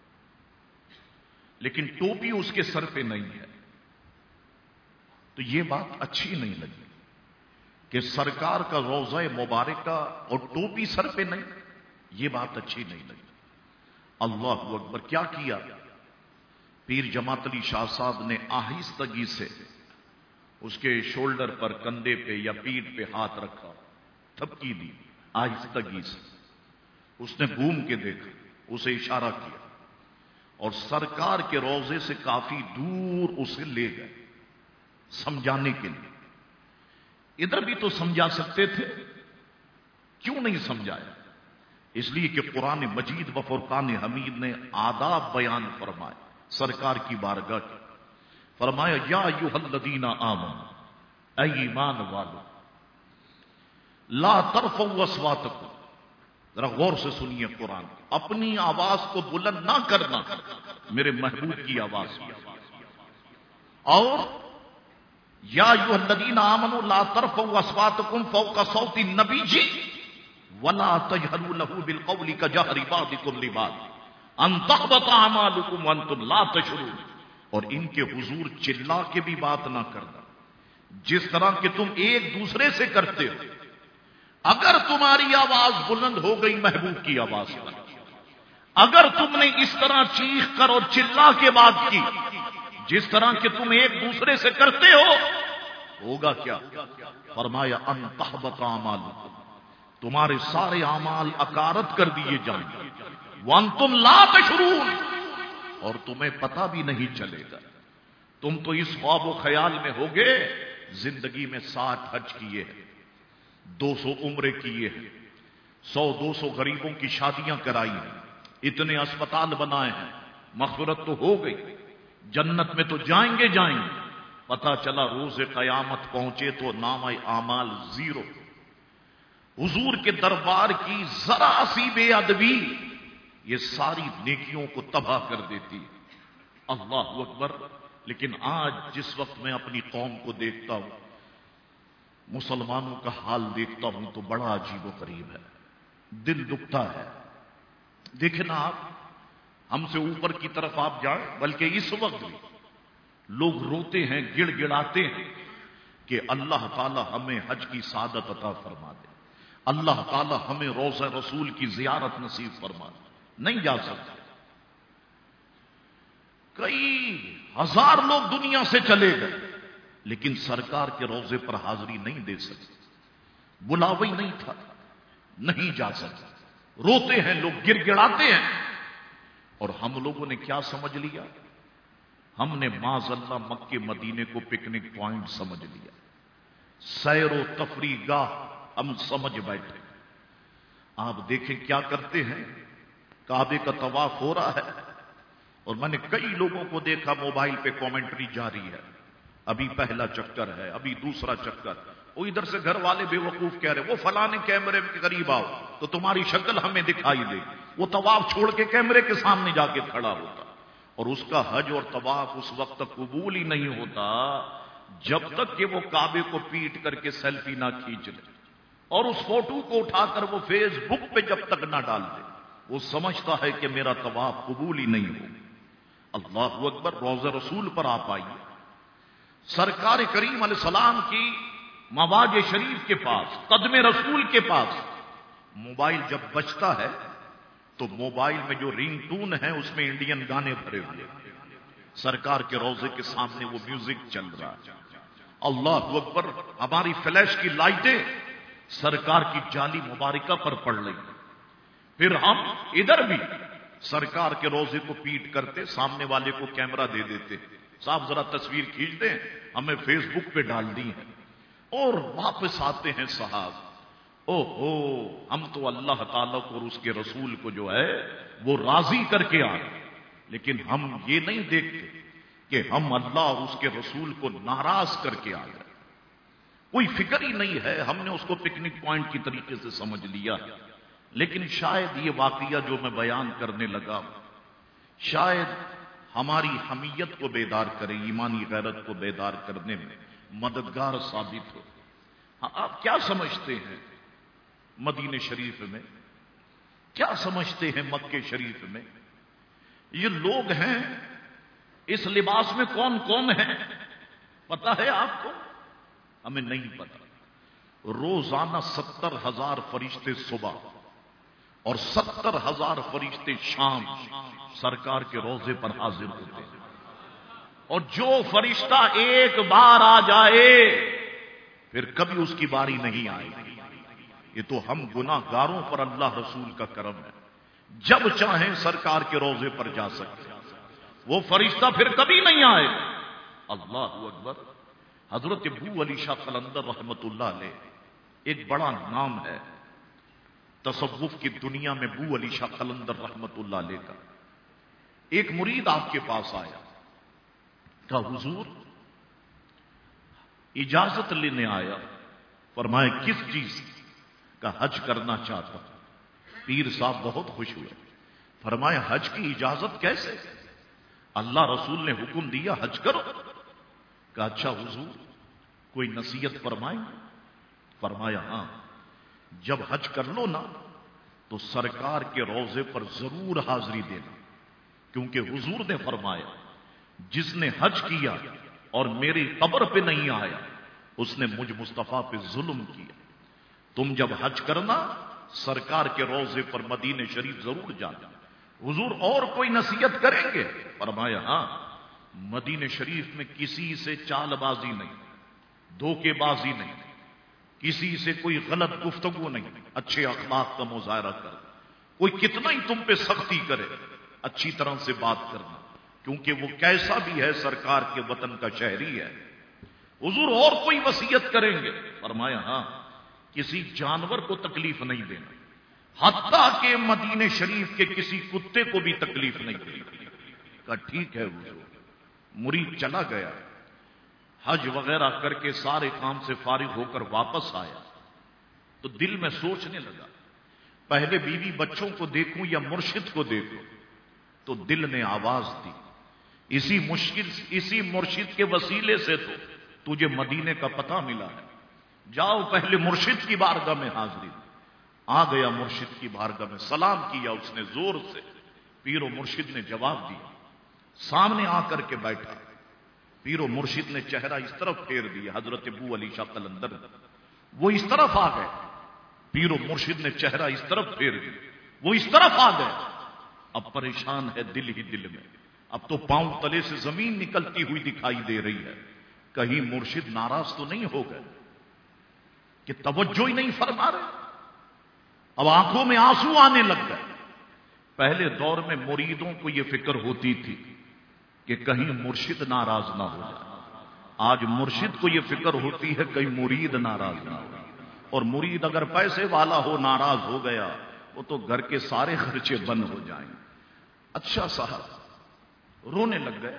لیکن ٹوپی اس کے سر پہ نہیں ہے۔ تو یہ بات اچھی نہیں لگی کہ سرکار کا روضہ مبارکہ اور ٹوپی سر پہ نہیں، یہ بات اچھی نہیں لگی۔ اللہ اکبر، کیا کیا؟ پیر جماعت علی شاہ صاحب نے آہستگی سے اس کے شولڈر پر، کندھے پہ یا پیٹھ پہ ہاتھ رکھا، تھپکی دی آہستگی سے۔ اس نے گھوم کے دیکھا، اسے اشارہ کیا، اور سرکار کے روضے سے کافی دور اسے لے گئے سمجھانے کے لیے۔ ادھر بھی تو سمجھا سکتے تھے، کیوں نہیں سمجھایا؟ اس لیے کہ قرآن مجید و فرقان حمید نے آداب بیان فرمائے سرکار کی بارگاہ کے۔ فرمایا یا ایھا الذین آمنوا، اے ایمان والو، لا ترفعوا اصواتکم، ذرا غور سے سنیے قرآن، اپنی آواز کو بلند نہ کرنا میرے محبوب کی آواز میں۔ اور یا ایھا الذین آمنوا لا ترفعوا اصواتکم فوق صوت النبی ولا تجهروا له بالقول كجهر بعضكم لبعض ان تحبط اعمالكم وانتم لا تشعرون، اور ان کے حضور چلا کے بھی بات نہ کرنا جس طرح کہ تم ایک دوسرے سے کرتے ہو۔ اگر تمہاری آواز بلند ہو گئی محبوب کی آواز پر، اگر تم نے اس طرح چیخ کر اور چلا کے بات کی جس طرح کہ تم ایک دوسرے سے کرتے ہو، ہوگا کیا؟ فرمایا ان تحبط اعمالکم، تمہارے سارے اعمال اکارت کر دیے جائیں گے، وانتم لا تشعرون، اور تمہیں پتہ بھی نہیں چلے گا۔ تم تو اس خواب و خیال میں ہوگے زندگی میں 60 حج کیے ہیں، 200 عمرے کیے ہیں، 100-200 غریبوں کی شادیاں کرائی ہیں، اتنے اسپتال بنائے ہیں، مغفرت تو ہو گئی، جنت میں تو جائیں گے۔ پتہ چلا روز قیامت پہنچے تو نامہ اعمال 0۔ حضور کے دربار کی ذرا سی بے ادبی یہ ساری نیکیوں کو تباہ کر دیتی ہے۔ اللہ اکبر۔ لیکن آج جس وقت میں اپنی قوم کو دیکھتا ہوں، مسلمانوں کا حال دیکھتا ہوں، تو بڑا عجیب و غریب ہے، دل دکھتا ہے۔ دیکھیں نا آپ، ہم سے اوپر کی طرف آپ جائیں، بلکہ اس وقت بھی لوگ روتے ہیں، گڑ گڑاتے ہیں کہ اللہ تعالی ہمیں حج کی سعادت عطا فرما دے، اللہ تعالی ہمیں روضہ رسول کی زیارت نصیب فرما دے۔ نہیں جا سکتے، کئی ہزار لوگ دنیا سے چلے گئے، لیکن سرکار کے روضے پر حاضری نہیں دے سکتے، بلاوا ہی نہیں تھا، نہیں جا سکتے۔ روتے ہیں لوگ، گڑ گڑاتے ہیں، اور ہم لوگوں نے کیا سمجھ لیا ہم نے معاذ اللہ مکے مدینے کو پکنک پوائنٹ سمجھ لیا، سیر و تفریح گاہ ہم سمجھ بیٹھے۔ آپ دیکھیں کیا کرتے ہیں، کعبے کا طواف ہو رہا ہے اور میں نے کئی لوگوں کو دیکھا موبائل پہ کامنٹری جاری ہے، ابھی پہلا چکر ہے، ابھی دوسرا چکر، وہ ادھر سے گھر والے بے وقوف کہہ رہے وہ فلانے کیمرے کے قریب آؤ تو تمہاری شکل ہمیں دکھائی دے، وہ طواف چھوڑ کے کیمرے کے سامنے جا کے کھڑا ہوتا، اور اس کا حج اور طواف اس وقت تک قبول ہی نہیں ہوتا جب تک کہ وہ کعبے کو پیٹ کر کے سیلفی نہ کھینچ لے، اور اس فوٹو کو اٹھا کر وہ فیس بک پہ جب تک نہ ڈال دے وہ سمجھتا ہے کہ میرا طواف قبول ہی نہیں ہو۔ اللہ اکبر، روضہ رسول پر آپ آئیے، سرکار کریم علیہ السلام کی مواج شریف کے پاس، قدم رسول کے پاس موبائل جب بجتا ہے تو موبائل میں جو رنگ ٹون ہے اس میں انڈین گانے بھرے ہوئے، سرکار کے روضے کے سامنے وہ میوزک چل رہا ہے۔ اللہ اکبر، ہماری فلیش کی لائٹیں سرکار کی جالی مبارکہ پر پڑ رہی ہیں، پھر ہم ادھر بھی سرکار کے روضے کو پیٹ کرتے سامنے والے کو کیمرہ دے دیتے، صاحب ذرا تصویر کھینچ دیں، ہمیں فیس بک پہ ڈال دی ہے، اور واپس آتے ہیں صاحب، او ہو ہم تو اللہ تعالیٰ کو اور اس کے رسول کو جو ہے وہ راضی کر کے آئے، لیکن ہم یہ نہیں دیکھتے کہ ہم اللہ اور اس کے رسول کو ناراض کر کے آ گئے، کوئی فکر ہی نہیں ہے، ہم نے اس کو پکنک پوائنٹ کی طریقے سے سمجھ لیا۔ لیکن شاید یہ واقعہ جو میں بیان کرنے لگا شاید ہماری حمیت کو بیدار کرے، ایمانی غیرت کو بیدار کرنے میں مددگار ثابت ہو۔ ہاں، آپ کیا سمجھتے ہیں مدینہ شریف میں، کیا سمجھتے ہیں مکے شریف میں؟ یہ لوگ ہیں، اس لباس میں کون کون ہے پتا ہے آپ کو؟ ہمیں نہیں پتا۔ روزانہ 70,000 فرشتے صبح اور 70,000 فرشتے شام سرکار کے روضے پر حاضر ہوتے ہیں، اور جو فرشتہ ایک بار آ جائے پھر کبھی اس کی باری نہیں آئے گی۔ یہ تو ہم گناہ گاروں پر اللہ رسول کا کرم ہے، جب چاہیں سرکار کے روضے پر جا سکتے ہیں، وہ فرشتہ پھر کبھی نہیں آئے۔ اللہ اکبر۔ حضرت ابو علی شاہ قلندر رحمت اللہ علیہ ایک بڑا نام ہے تصوف کی دنیا میں، ابو علی شاہ قلندر رحمت اللہ علیہ کا ایک مرید آپ کے پاس آیا، کہا حضور اجازت لینے آیا، فرمایا کس چیز کا؟ حج کرنا چاہتا ہوں۔ پیر صاحب بہت خوش ہوئے، فرمایا حج کی اجازت کیسے؟ اللہ رسول نے حکم دیا حج کرو۔ کہا اچھا حضور کوئی نصیحت فرمائیں؟ فرمایا ہاں، جب حج کر لو نا تو سرکار کے روضے پر ضرور حاضری دینا، کیونکہ حضور نے فرمایا جس نے حج کیا اور میری قبر پہ نہیں آیا اس نے مجھ مصطفیٰ پہ ظلم کیا۔ تم جب حج کرنا سرکار کے روضے پر مدینہ شریف ضرور جانا۔ حضور اور کوئی نصیحت کریں گے؟ فرمایا ہاں، مدینہ شریف میں کسی سے چال بازی نہیں، دھوکے بازی نہیں، کسی سے کوئی غلط گفتگو نہیں، اچھے اخلاق کا مظاہرہ کر، کوئی کتنا ہی تم پہ سختی کرے اچھی طرح سے بات کرنا، کیونکہ وہ کیسا بھی ہے سرکار کے وطن کا شہری ہے۔ حضور اور کوئی وصیت کریں گے؟ فرمایا ہاں، کسی جانور کو تکلیف نہیں دینا، حتیٰ کہ مدینہ شریف کے کسی کتے کو بھی تکلیف نہیں دینی۔ کہا ٹھیک ہے حضور۔ مرید چلا گیا، حج وغیرہ کر کے سارے کام سے فارغ ہو کر واپس آیا تو دل میں سوچنے لگا پہلے بیوی بچوں کو دیکھوں یا مرشد کو دیکھوں، تو دل نے آواز دی اسی مرشد کے وسیلے سے تو تجھے مدینے کا پتہ ملا ہے، جاؤ پہلے مرشد کی بارگاہ میں حاضری۔ آ گیا مرشد کی بارگاہ میں، سلام کیا اس نے زور سے، پیر و مرشد نے جواب دیا، سامنے آ کر کے بیٹھا، پیر و مرشد نے چہرہ اس طرف پھیر دیا، حضرت ابو علی شاہ قلندر وہ اس طرف آ گئے، پیر و مرشد نے چہرہ اس طرف پھیر دیا، وہ اس طرف آ گئے۔ اب پریشان ہے دل ہی دل میں، اب تو پاؤں تلے سے زمین نکلتی ہوئی دکھائی دے رہی ہے، کہیں مرشد ناراض تو نہیں ہو گئے کہ توجہ ہی نہیں فرما رہے؟ اب آنکھوں میں آنسو آنے لگ گئے۔ پہلے دور میں مریدوں کو یہ فکر ہوتی تھی کہ کہیں مرشد ناراض نہ ہو جائے. آج مرشد کو یہ فکر ہوتی ہے کہیں مرید ناراض نہ ہو، اور مرید اگر پیسے والا ہو ناراض ہو گیا وہ تو گھر کے سارے خرچے بند ہو جائیں. اچھا صاحب رونے لگ گئے.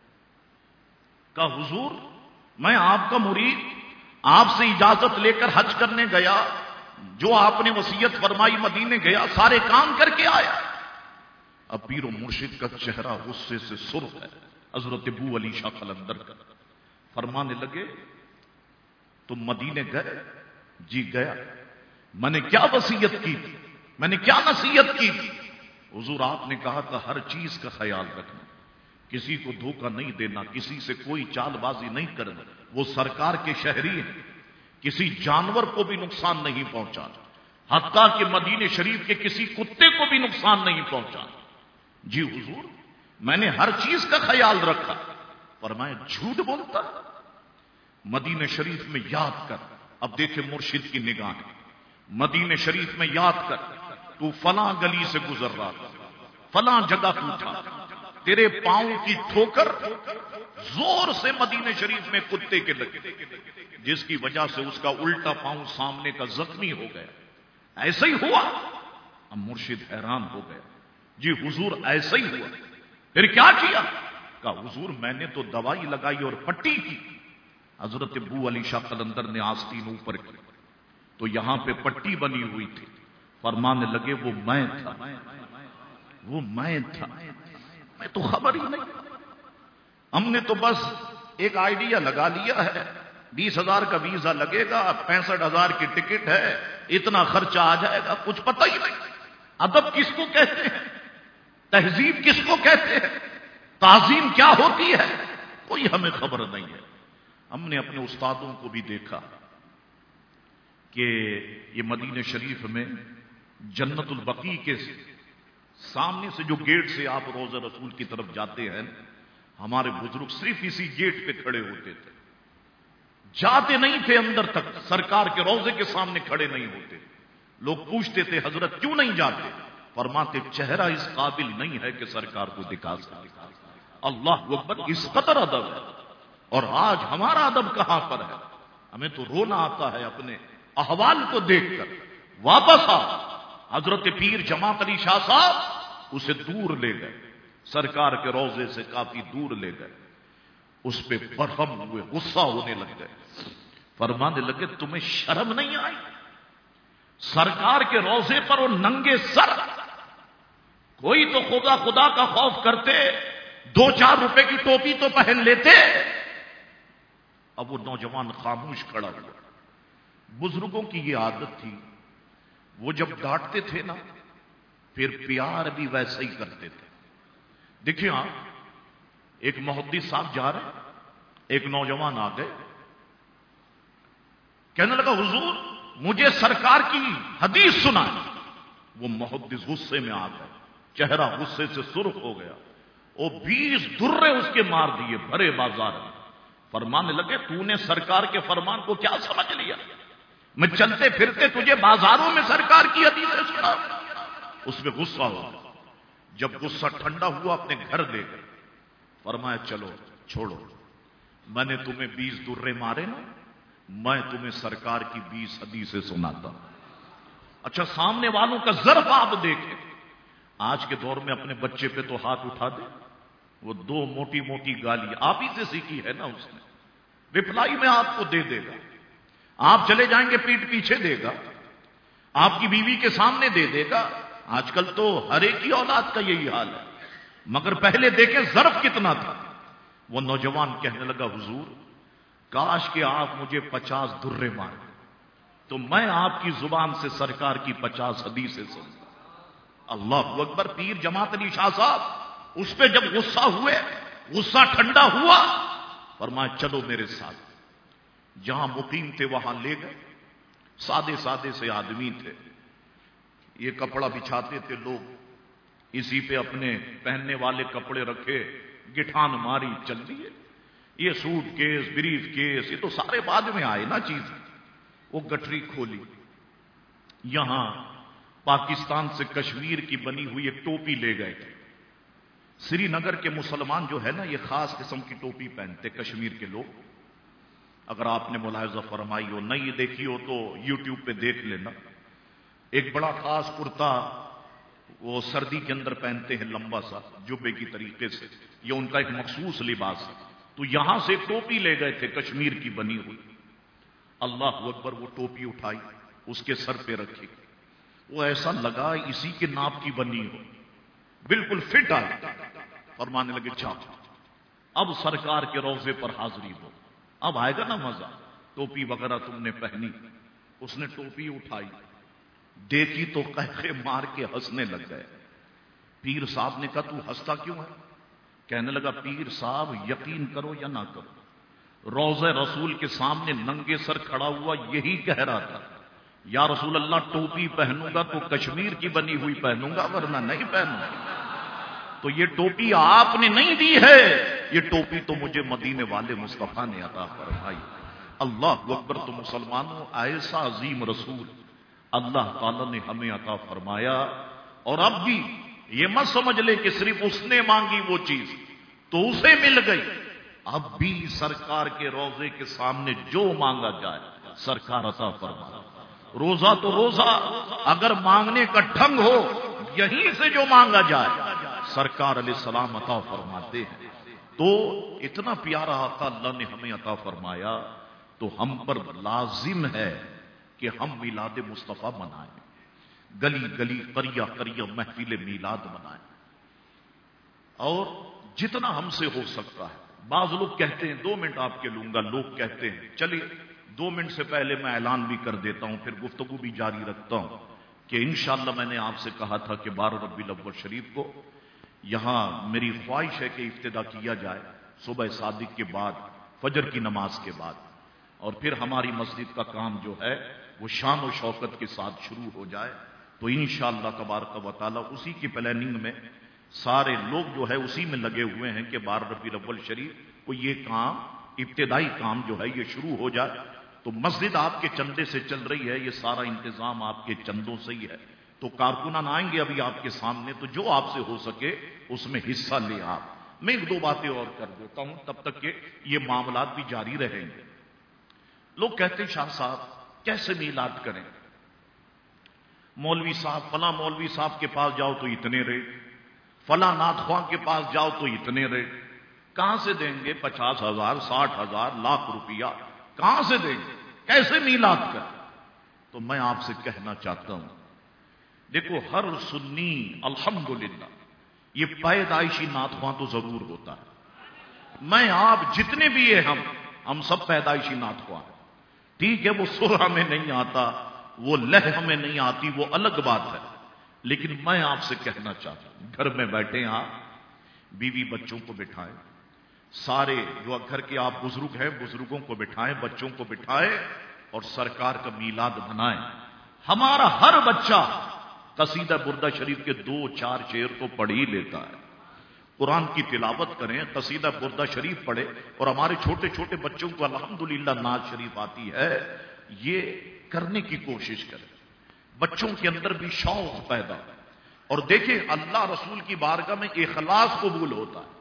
کہا حضور میں آپ کا مرید، آپ سے اجازت لے کر حج کرنے گیا، جو آپ نے وصیت فرمائی مدینے گیا، سارے کام کر کے آیا. اب پیر و مرشد کا چہرہ غصے سے سرخ ہے. حضرت ابو علی شاہ قلندر کا فرمانے لگے تم مدینے گئے؟ جی گیا. میں نے کیا وصیت کی تھی، میں نے کیا نصیحت کی تھی؟ حضور آپ نے کہا تھا ہر چیز کا خیال رکھنا، کسی کو دھوکہ نہیں دینا، کسی سے کوئی چال بازی نہیں کرنا. وہ سرکار کے شہری ہیں، کسی جانور کو بھی نقصان نہیں پہنچانا، حتیٰ کہ مدینے شریف کے کسی کتے کو بھی نقصان نہیں پہنچانا. جی حضور میں نے ہر چیز کا خیال رکھا. فرمایا جھوٹ بولتا، مدینے شریف میں یاد کر. اب دیکھے مرشد کی نگاہ، مدینے شریف میں یاد کر تو فلاں گلی سے گزر رہا تھا، فلاں جگہ تو تھا، تیرے پاؤں کی ٹھوکر زور سے مدینے شریف میں کتے کے لگے، جس کی وجہ سے اس کا الٹا پاؤں سامنے کا زخمی ہو گیا. ایسا ہی ہوا؟ اب مرشد حیران ہو گیا. جی حضور ایسا ہی ہوا. پھر کیا کیا؟ کہا حضور میں نے تو دوائی لگائی اور پٹی کی. حضرت ابو علی شاہ قلندر نے آستین اوپر کی تو یہاں پہ پٹی بنی ہوئی تھی. فرمانے لگے وہ میں تھا، وہ میں تھا، میں تو خبر ہی نہیں. ہم نے تو بس ایک آئیڈیا لگا لیا ہے، 20,000 کا ویزا لگے گا، 65,000 کی ٹکٹ ہے، اتنا خرچہ آ جائے گا، کچھ پتہ ہی نہیں. ادب کس کو کہتے ہیں، تہذیب کس کو کہتے ہیں، تعظیم کیا ہوتی ہے، کوئی ہمیں خبر نہیں ہے. ہم نے اپنے استادوں کو بھی دیکھا کہ یہ مدینہ شریف میں جنت البقیع کے سامنے سے جو گیٹ سے آپ روضہ رسول کی طرف جاتے ہیں، ہمارے بزرگ صرف اسی گیٹ پہ کھڑے ہوتے تھے، جاتے نہیں تھے اندر تک، سرکار کے روضے کے سامنے کھڑے نہیں ہوتے. لوگ پوچھتے تھے حضرت کیوں نہیں جاتے؟ فرماتے چہرہ اس قابل نہیں ہے کہ سرکار کو دکھا سکے. اللہ اکبر، اس قدر ادب ہے. اور آج ہمارا ادب کہاں پر ہے؟ ہمیں تو رونا آتا ہے اپنے احوال کو دیکھ کر. واپس آ. حضرت پیر جماعت علی شاہ صاحب اسے دور لے گئے، سرکار کے روضے سے کافی دور لے گئے. اس پہ برہم ہوئے، غصہ ہونے لگ گئے. فرمانے لگے تمہیں شرم نہیں آئی؟ سرکار کے روضے پر وہ ننگے سر، کوئی تو خدا کا خوف کرتے 2-4 روپے کی ٹوپی تو پہن لیتے. اب وہ نوجوان خاموش کھڑا ہوا. بزرگوں کی یہ عادت تھی، وہ جب ڈانٹتے تھے نا پھر پیار بھی ویسا ہی کرتے تھے. دیکھیے آپ، ایک محدث صاحب جا رہے، ایک نوجوان آ گئے، کہنے لگا حضور مجھے سرکار کی حدیث سنا. وہ محدث غصے میں آ گئے، چہرہ غصے سے سرخ ہو گیا. وہ 20 درے اس کے مار دیے بھرے بازار میں. فرمانے لگے تو نے سرکار کے فرمان کو کیا سمجھ لیا؟ میں چلتے پھرتے تجھے بازاروں میں سرکار کی حدیثیں سنا. اس میں غصہ ہوا. جب غصہ ٹھنڈا ہوا اپنے گھر لے گئے. فرمایا چلو چھوڑو، میں نے تمہیں 20 درے مارے نا، میں تمہیں سرکار کی 20 حدیثیں سناتا. اچھا سامنے والوں کا ظرف آپ دیکھیں. آج کے دور میں اپنے بچے پہ تو ہاتھ اٹھا دے، وہ 2 موٹی موٹی گالی آپ ہی سے سیکھی ہے نا، اس نے رپلائی میں آپ کو دے دے گا. آپ چلے جائیں گے پیٹ پیچھے دے گا، آپ کی بیوی کے سامنے دے دے گا. آج کل تو ہر ایک کی اولاد کا یہی حال ہے. مگر پہلے دیکھیں ظرف کتنا تھا. وہ نوجوان کہنے لگا حضور کاش کہ آپ مجھے 50 درے ماریں تو میں آپ کی زبان سے سرکار کی 50 حدیثیں سنوں. اللہ اکبر. پیر جماعت علی شاہ صاحب اس پہ جب غصہ ہوئے، غصہ ٹھنڈا ہوا، فرمایا چلو میرے ساتھ. جہاں مقیم تھے وہاں لے گئے. سادے سادے سے آدمی تھے، یہ کپڑا بچھاتے تھے لوگ، اسی پہ اپنے پہننے والے کپڑے رکھے، گٹھان ماری چل دیے. یہ سوٹ کیس، بریف کیس، یہ تو سارے بعد میں آئے نا چیز. وہ گٹری کھولی، یہاں پاکستان سے کشمیر کی بنی ہوئی ایک ٹوپی لے گئے تھے. سری نگر کے مسلمان جو ہے نا یہ خاص قسم کی ٹوپی پہنتے، کشمیر کے لوگ. اگر آپ نے ملاحظہ فرمائی ہو، نہیں دیکھی ہو تو یوٹیوب پہ دیکھ لینا. ایک بڑا خاص کرتا وہ سردی کے اندر پہنتے ہیں، لمبا سا جبے کی طریقے سے، یہ ان کا ایک مخصوص لباس ہے. تو یہاں سے ٹوپی لے گئے تھے کشمیر کی بنی ہوئی. اللہ اکبر، وہ ٹوپی اٹھائی، اس کے سر پہ رکھی، وہ ایسا لگا اسی کے ناپ کی بنی ہو، بالکل فٹ آئی. فرمانے لگے چاپ اب سرکار کے روضے پر حاضری ہو، اب آئے گا نا مزہ. ٹوپی وغیرہ تم نے پہنی. اس نے ٹوپی اٹھائی، دیکھی تو قہقے مار کے ہنسنے لگ گئے. پیر صاحب نے کہا تو ہنستا کیوں ہے؟ کہنے لگا پیر صاحب یقین کرو یا نہ کرو، روضہ رسول کے سامنے ننگے سر کھڑا ہوا یہی کہہ رہا تھا یا رسول اللہ ٹوپی پہنوں گا تو کشمیر کی بنی ہوئی پہنوں گا ورنہ نہیں پہنوں گا. تو یہ ٹوپی آپ نے نہیں دی ہے، یہ ٹوپی تو مجھے مدینے والے مصطفیٰ نے عطا فرمائی. اللہ اکبر. تو مسلمانوں ایسا عظیم رسول اللہ تعالی نے ہمیں عطا فرمایا. اور اب بھی یہ مت سمجھ لے کہ صرف اس نے مانگی وہ چیز تو اسے مل گئی. اب بھی سرکار کے روضے کے سامنے جو مانگا جائے سرکار عطا فرمایا. روزہ تو روزہ، اگر مانگنے کا ڈھنگ ہو یہیں سے جو مانگا جائے سرکار علیہ السلام عطا فرماتے ہیں. تو اتنا پیارا آقا اللہ نے ہمیں عطا فرمایا تو ہم پر لازم ہے کہ ہم میلاد مصطفیٰ منائیں، گلی گلی قریہ قریہ محفل میلاد منائیں، اور جتنا ہم سے ہو سکتا ہے. بعض لوگ کہتے ہیں 2 منٹ آپ کے لوں گا، لوگ کہتے ہیں چلیے 2 منٹ سے پہلے میں اعلان بھی کر دیتا ہوں، پھر گفتگو بھی جاری رکھتا ہوں کہ انشاءاللہ میں نے آپ سے کہا تھا کہ 12 ربیع الاول شریف کو یہاں میری خواہش ہے کہ ابتدا کیا جائے صبح صادق کے بعد، فجر کی نماز کے بعد، اور پھر ہماری مسجد کا کام جو ہے وہ شان و شوکت کے ساتھ شروع ہو جائے. تو انشاءاللہ تبارک و تعالی اسی کی پلاننگ میں سارے لوگ جو ہے اسی میں لگے ہوئے ہیں کہ 12 ربیع الاول شریف کو یہ کام، ابتدائی کام جو ہے یہ شروع ہو جائے. تو مسجد آپ کے چندے سے چل رہی ہے، یہ سارا انتظام آپ کے چندوں سے ہی ہے. تو کارکنان آئیں گے ابھی آپ کے سامنے، تو جو آپ سے ہو سکے اس میں حصہ لیں آپ. میں 1-2 باتیں اور کر دیتا ہوں تب تک کہ یہ معاملات بھی جاری رہیں گے. لوگ کہتے ہیں شاہ صاحب کیسے میلاد کریں؟ مولوی صاحب، فلاں مولوی صاحب کے پاس جاؤ تو اتنے ریٹ، فلاں نعت خواں کے پاس جاؤ تو اتنے ریٹ. کہاں سے دیں گے 50,000 60,000 لاکھ روپیہ؟ کہاں سے دیں گے؟ کیسے میلاد کریں؟ تو میں آپ سے کہنا چاہتا ہوں دیکھو، ہر سنی الحمدللہ یہ پیدائشی نعت خواں تو ضرور ہوتا ہے. میں آپ جتنے بھی ہیں ہم سب پیدائشی نعت خواں ہیں. ٹھیک ہے وہ سر ہمیں نہیں آتا، وہ لہ ہمیں نہیں آتی، وہ الگ بات ہے. لیکن میں آپ سے کہنا چاہتا ہوں گھر میں بیٹھے آپ بیوی بچوں کو بٹھائیں، سارے جو گھر کے آپ بزرگ ہیں بزرگوں کو بٹھائیں، بچوں کو بٹھائیں اور سرکار کا میلاد منائیں. ہمارا ہر بچہ قصیدہ بردہ شریف کے 2-4 شعر تو پڑھ ہی لیتا ہے. قرآن کی تلاوت کریں، قصیدہ بردہ شریف پڑھے، اور ہمارے چھوٹے چھوٹے بچوں کو الحمدللہ نعت شریف آتی ہے، یہ کرنے کی کوشش کریں. بچوں کے اندر بھی شوق پیدا. اور دیکھیں اللہ رسول کی بارگاہ میں اخلاص قبول ہوتا ہے.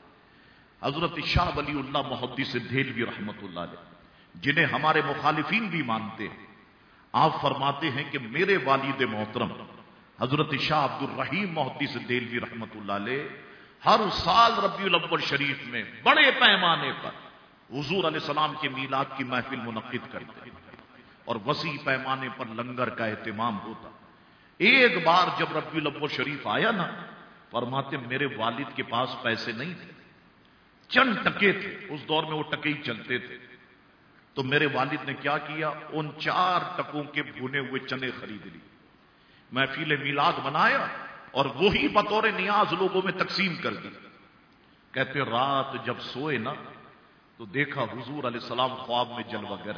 حضرت شاہ ولی اللہ محدث دہلوی رحمت اللہ علیہ، جنہیں ہمارے مخالفین بھی مانتے ہیں، آپ فرماتے ہیں کہ میرے والد محترم حضرت شاہ عبد الرحیم محدث دہلوی رحمت اللہ علیہ ہر سال ربیع الاول شریف میں بڑے پیمانے پر حضور علیہ السلام کے میلاد کی محفل منعقد کرتے اور وسیع پیمانے پر لنگر کا اہتمام ہوتا. ایک بار جب ربیع الاول شریف آیا نا، فرماتے میرے والد کے پاس پیسے نہیں تھے، چند ٹکے تھے، اس دور میں وہ ٹکے ہی چلتے تھے. تو میرے والد نے کیا کیا، ان 4 ٹکوں کے بھنے ہوئے چنے خرید لی، محفل میلاد بنایا اور وہی بطور نیاز لوگوں میں تقسیم کر دی. کہتے رات جب سوئے نا تو دیکھا حضور علیہ السلام خواب میں جلوہ گر،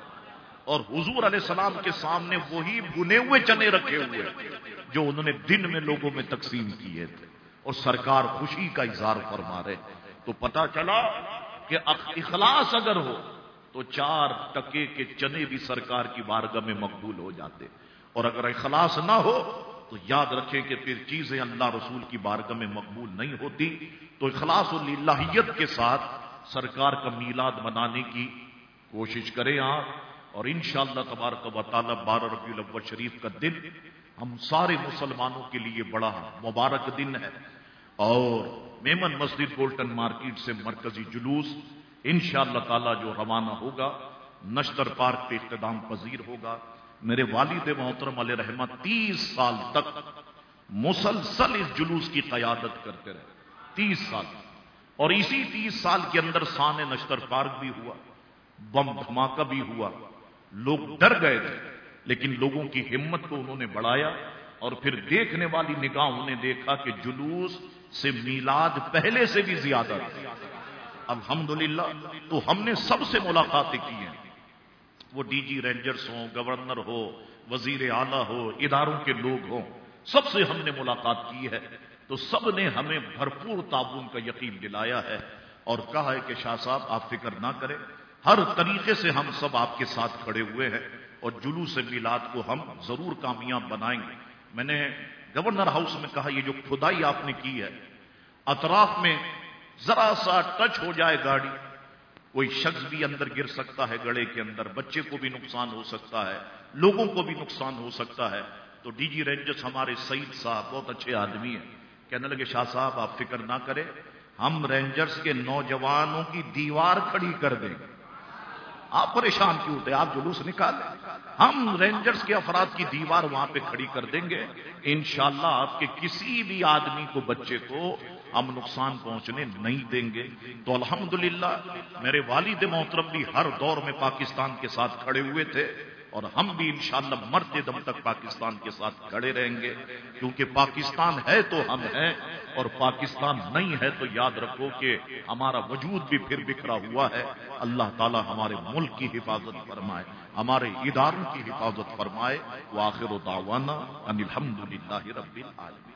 اور حضور علیہ السلام کے سامنے وہی بھنے ہوئے چنے رکھے ہوئے جو انہوں نے دن میں لوگوں میں تقسیم کیے تھے، اور سرکار خوشی کا اظہار فرما رہے. تو پتا چلا کہ اخلاص اگر ہو تو 4 ٹکے کے چنے بھی سرکار کی بارگاہ میں مقبول ہو جاتے، اور اگر اخلاص نہ ہو تو یاد رکھیں کہ پھر چیزیں اللہ رسول کی بارگاہ میں مقبول نہیں ہوتی. تو اخلاص و للہیت کے ساتھ سرکار کا میلاد منانے کی کوشش کریں آپ. اور انشاءاللہ تبارک و تعالی 12 ربیع الاول شریف کا دن ہم سارے مسلمانوں کے لیے بڑا مبارک دن ہے. اور میمن مسجد بولٹن مارکیٹ سے مرکزی جلوس انشاءاللہ تعالی جو روانہ ہوگا نشتر پارک پہ اختتام پذیر ہوگا. میرے والد محترم علیہ رحمت 30 سال تک مسلسل اس جلوس کی قیادت کرتے رہے. 30 سال. اور اسی 30 سال کے اندر سان نشتر پارک بھی ہوا, بم دھماکہ بھی ہوا, لوگ ڈر گئے تھے, لیکن لوگوں کی ہمت کو انہوں نے بڑھایا. اور پھر دیکھنے والی نگاہوں نے دیکھا کہ جلوس سے میلاد پہلے سے بھی زیادہ تھا. الحمدللہ. تو ہم نے سب سے ملاقاتیں کی ہیں, وہ ڈی جی رینجرز ہوں, گورنر ہو, وزیر اعلیٰ ہو, اداروں کے لوگ ہوں, سب سے ہم نے ملاقات کی ہے. تو سب نے ہمیں بھرپور تعاون کا یقین دلایا ہے اور کہا ہے کہ شاہ صاحب آپ فکر نہ کریں, ہر طریقے سے ہم سب آپ کے ساتھ کھڑے ہوئے ہیں اور جلوس میلاد کو ہم ضرور کامیاب بنائیں گے. میں نے گورنر ہاؤس میں کہا یہ جو کھدائی آپ نے کی ہے, اطراف میں ذرا سا ٹچ ہو جائے گاڑی, کوئی شخص بھی اندر گر سکتا ہے, گڑھے کے اندر بچے کو بھی نقصان ہو سکتا ہے, لوگوں کو بھی نقصان ہو سکتا ہے. تو ڈی جی رینجرز ہمارے سعید صاحب بہت اچھے آدمی ہیں, کہنے لگے شاہ صاحب آپ فکر نہ کریں, ہم رینجرز کے نوجوانوں کی دیوار کھڑی کر دیں گے. آپ پریشان کیوں ہوتے, آپ جلوس نکالیں, ہم رینجرز کے افراد کی دیوار وہاں پہ کھڑی کر دیں گے. انشاءاللہ آپ کے کسی بھی آدمی کو, بچے کو ہم نقصان پہنچنے نہیں دیں گے. تو الحمدللہ میرے والد محترم بھی ہر دور میں پاکستان کے ساتھ کھڑے ہوئے تھے اور ہم بھی انشاءاللہ مرتے دم تک پاکستان کے ساتھ کھڑے رہیں گے, کیونکہ پاکستان ہے تو ہم ہیں, اور پاکستان نہیں ہے تو یاد رکھو کہ ہمارا وجود بھی پھر بکھرا ہوا ہے. اللہ تعالی ہمارے ملک کی حفاظت فرمائے, ہمارے اداروں کی حفاظت فرمائے. وآخر دعوانا ان الحمدللہ رب العالمین.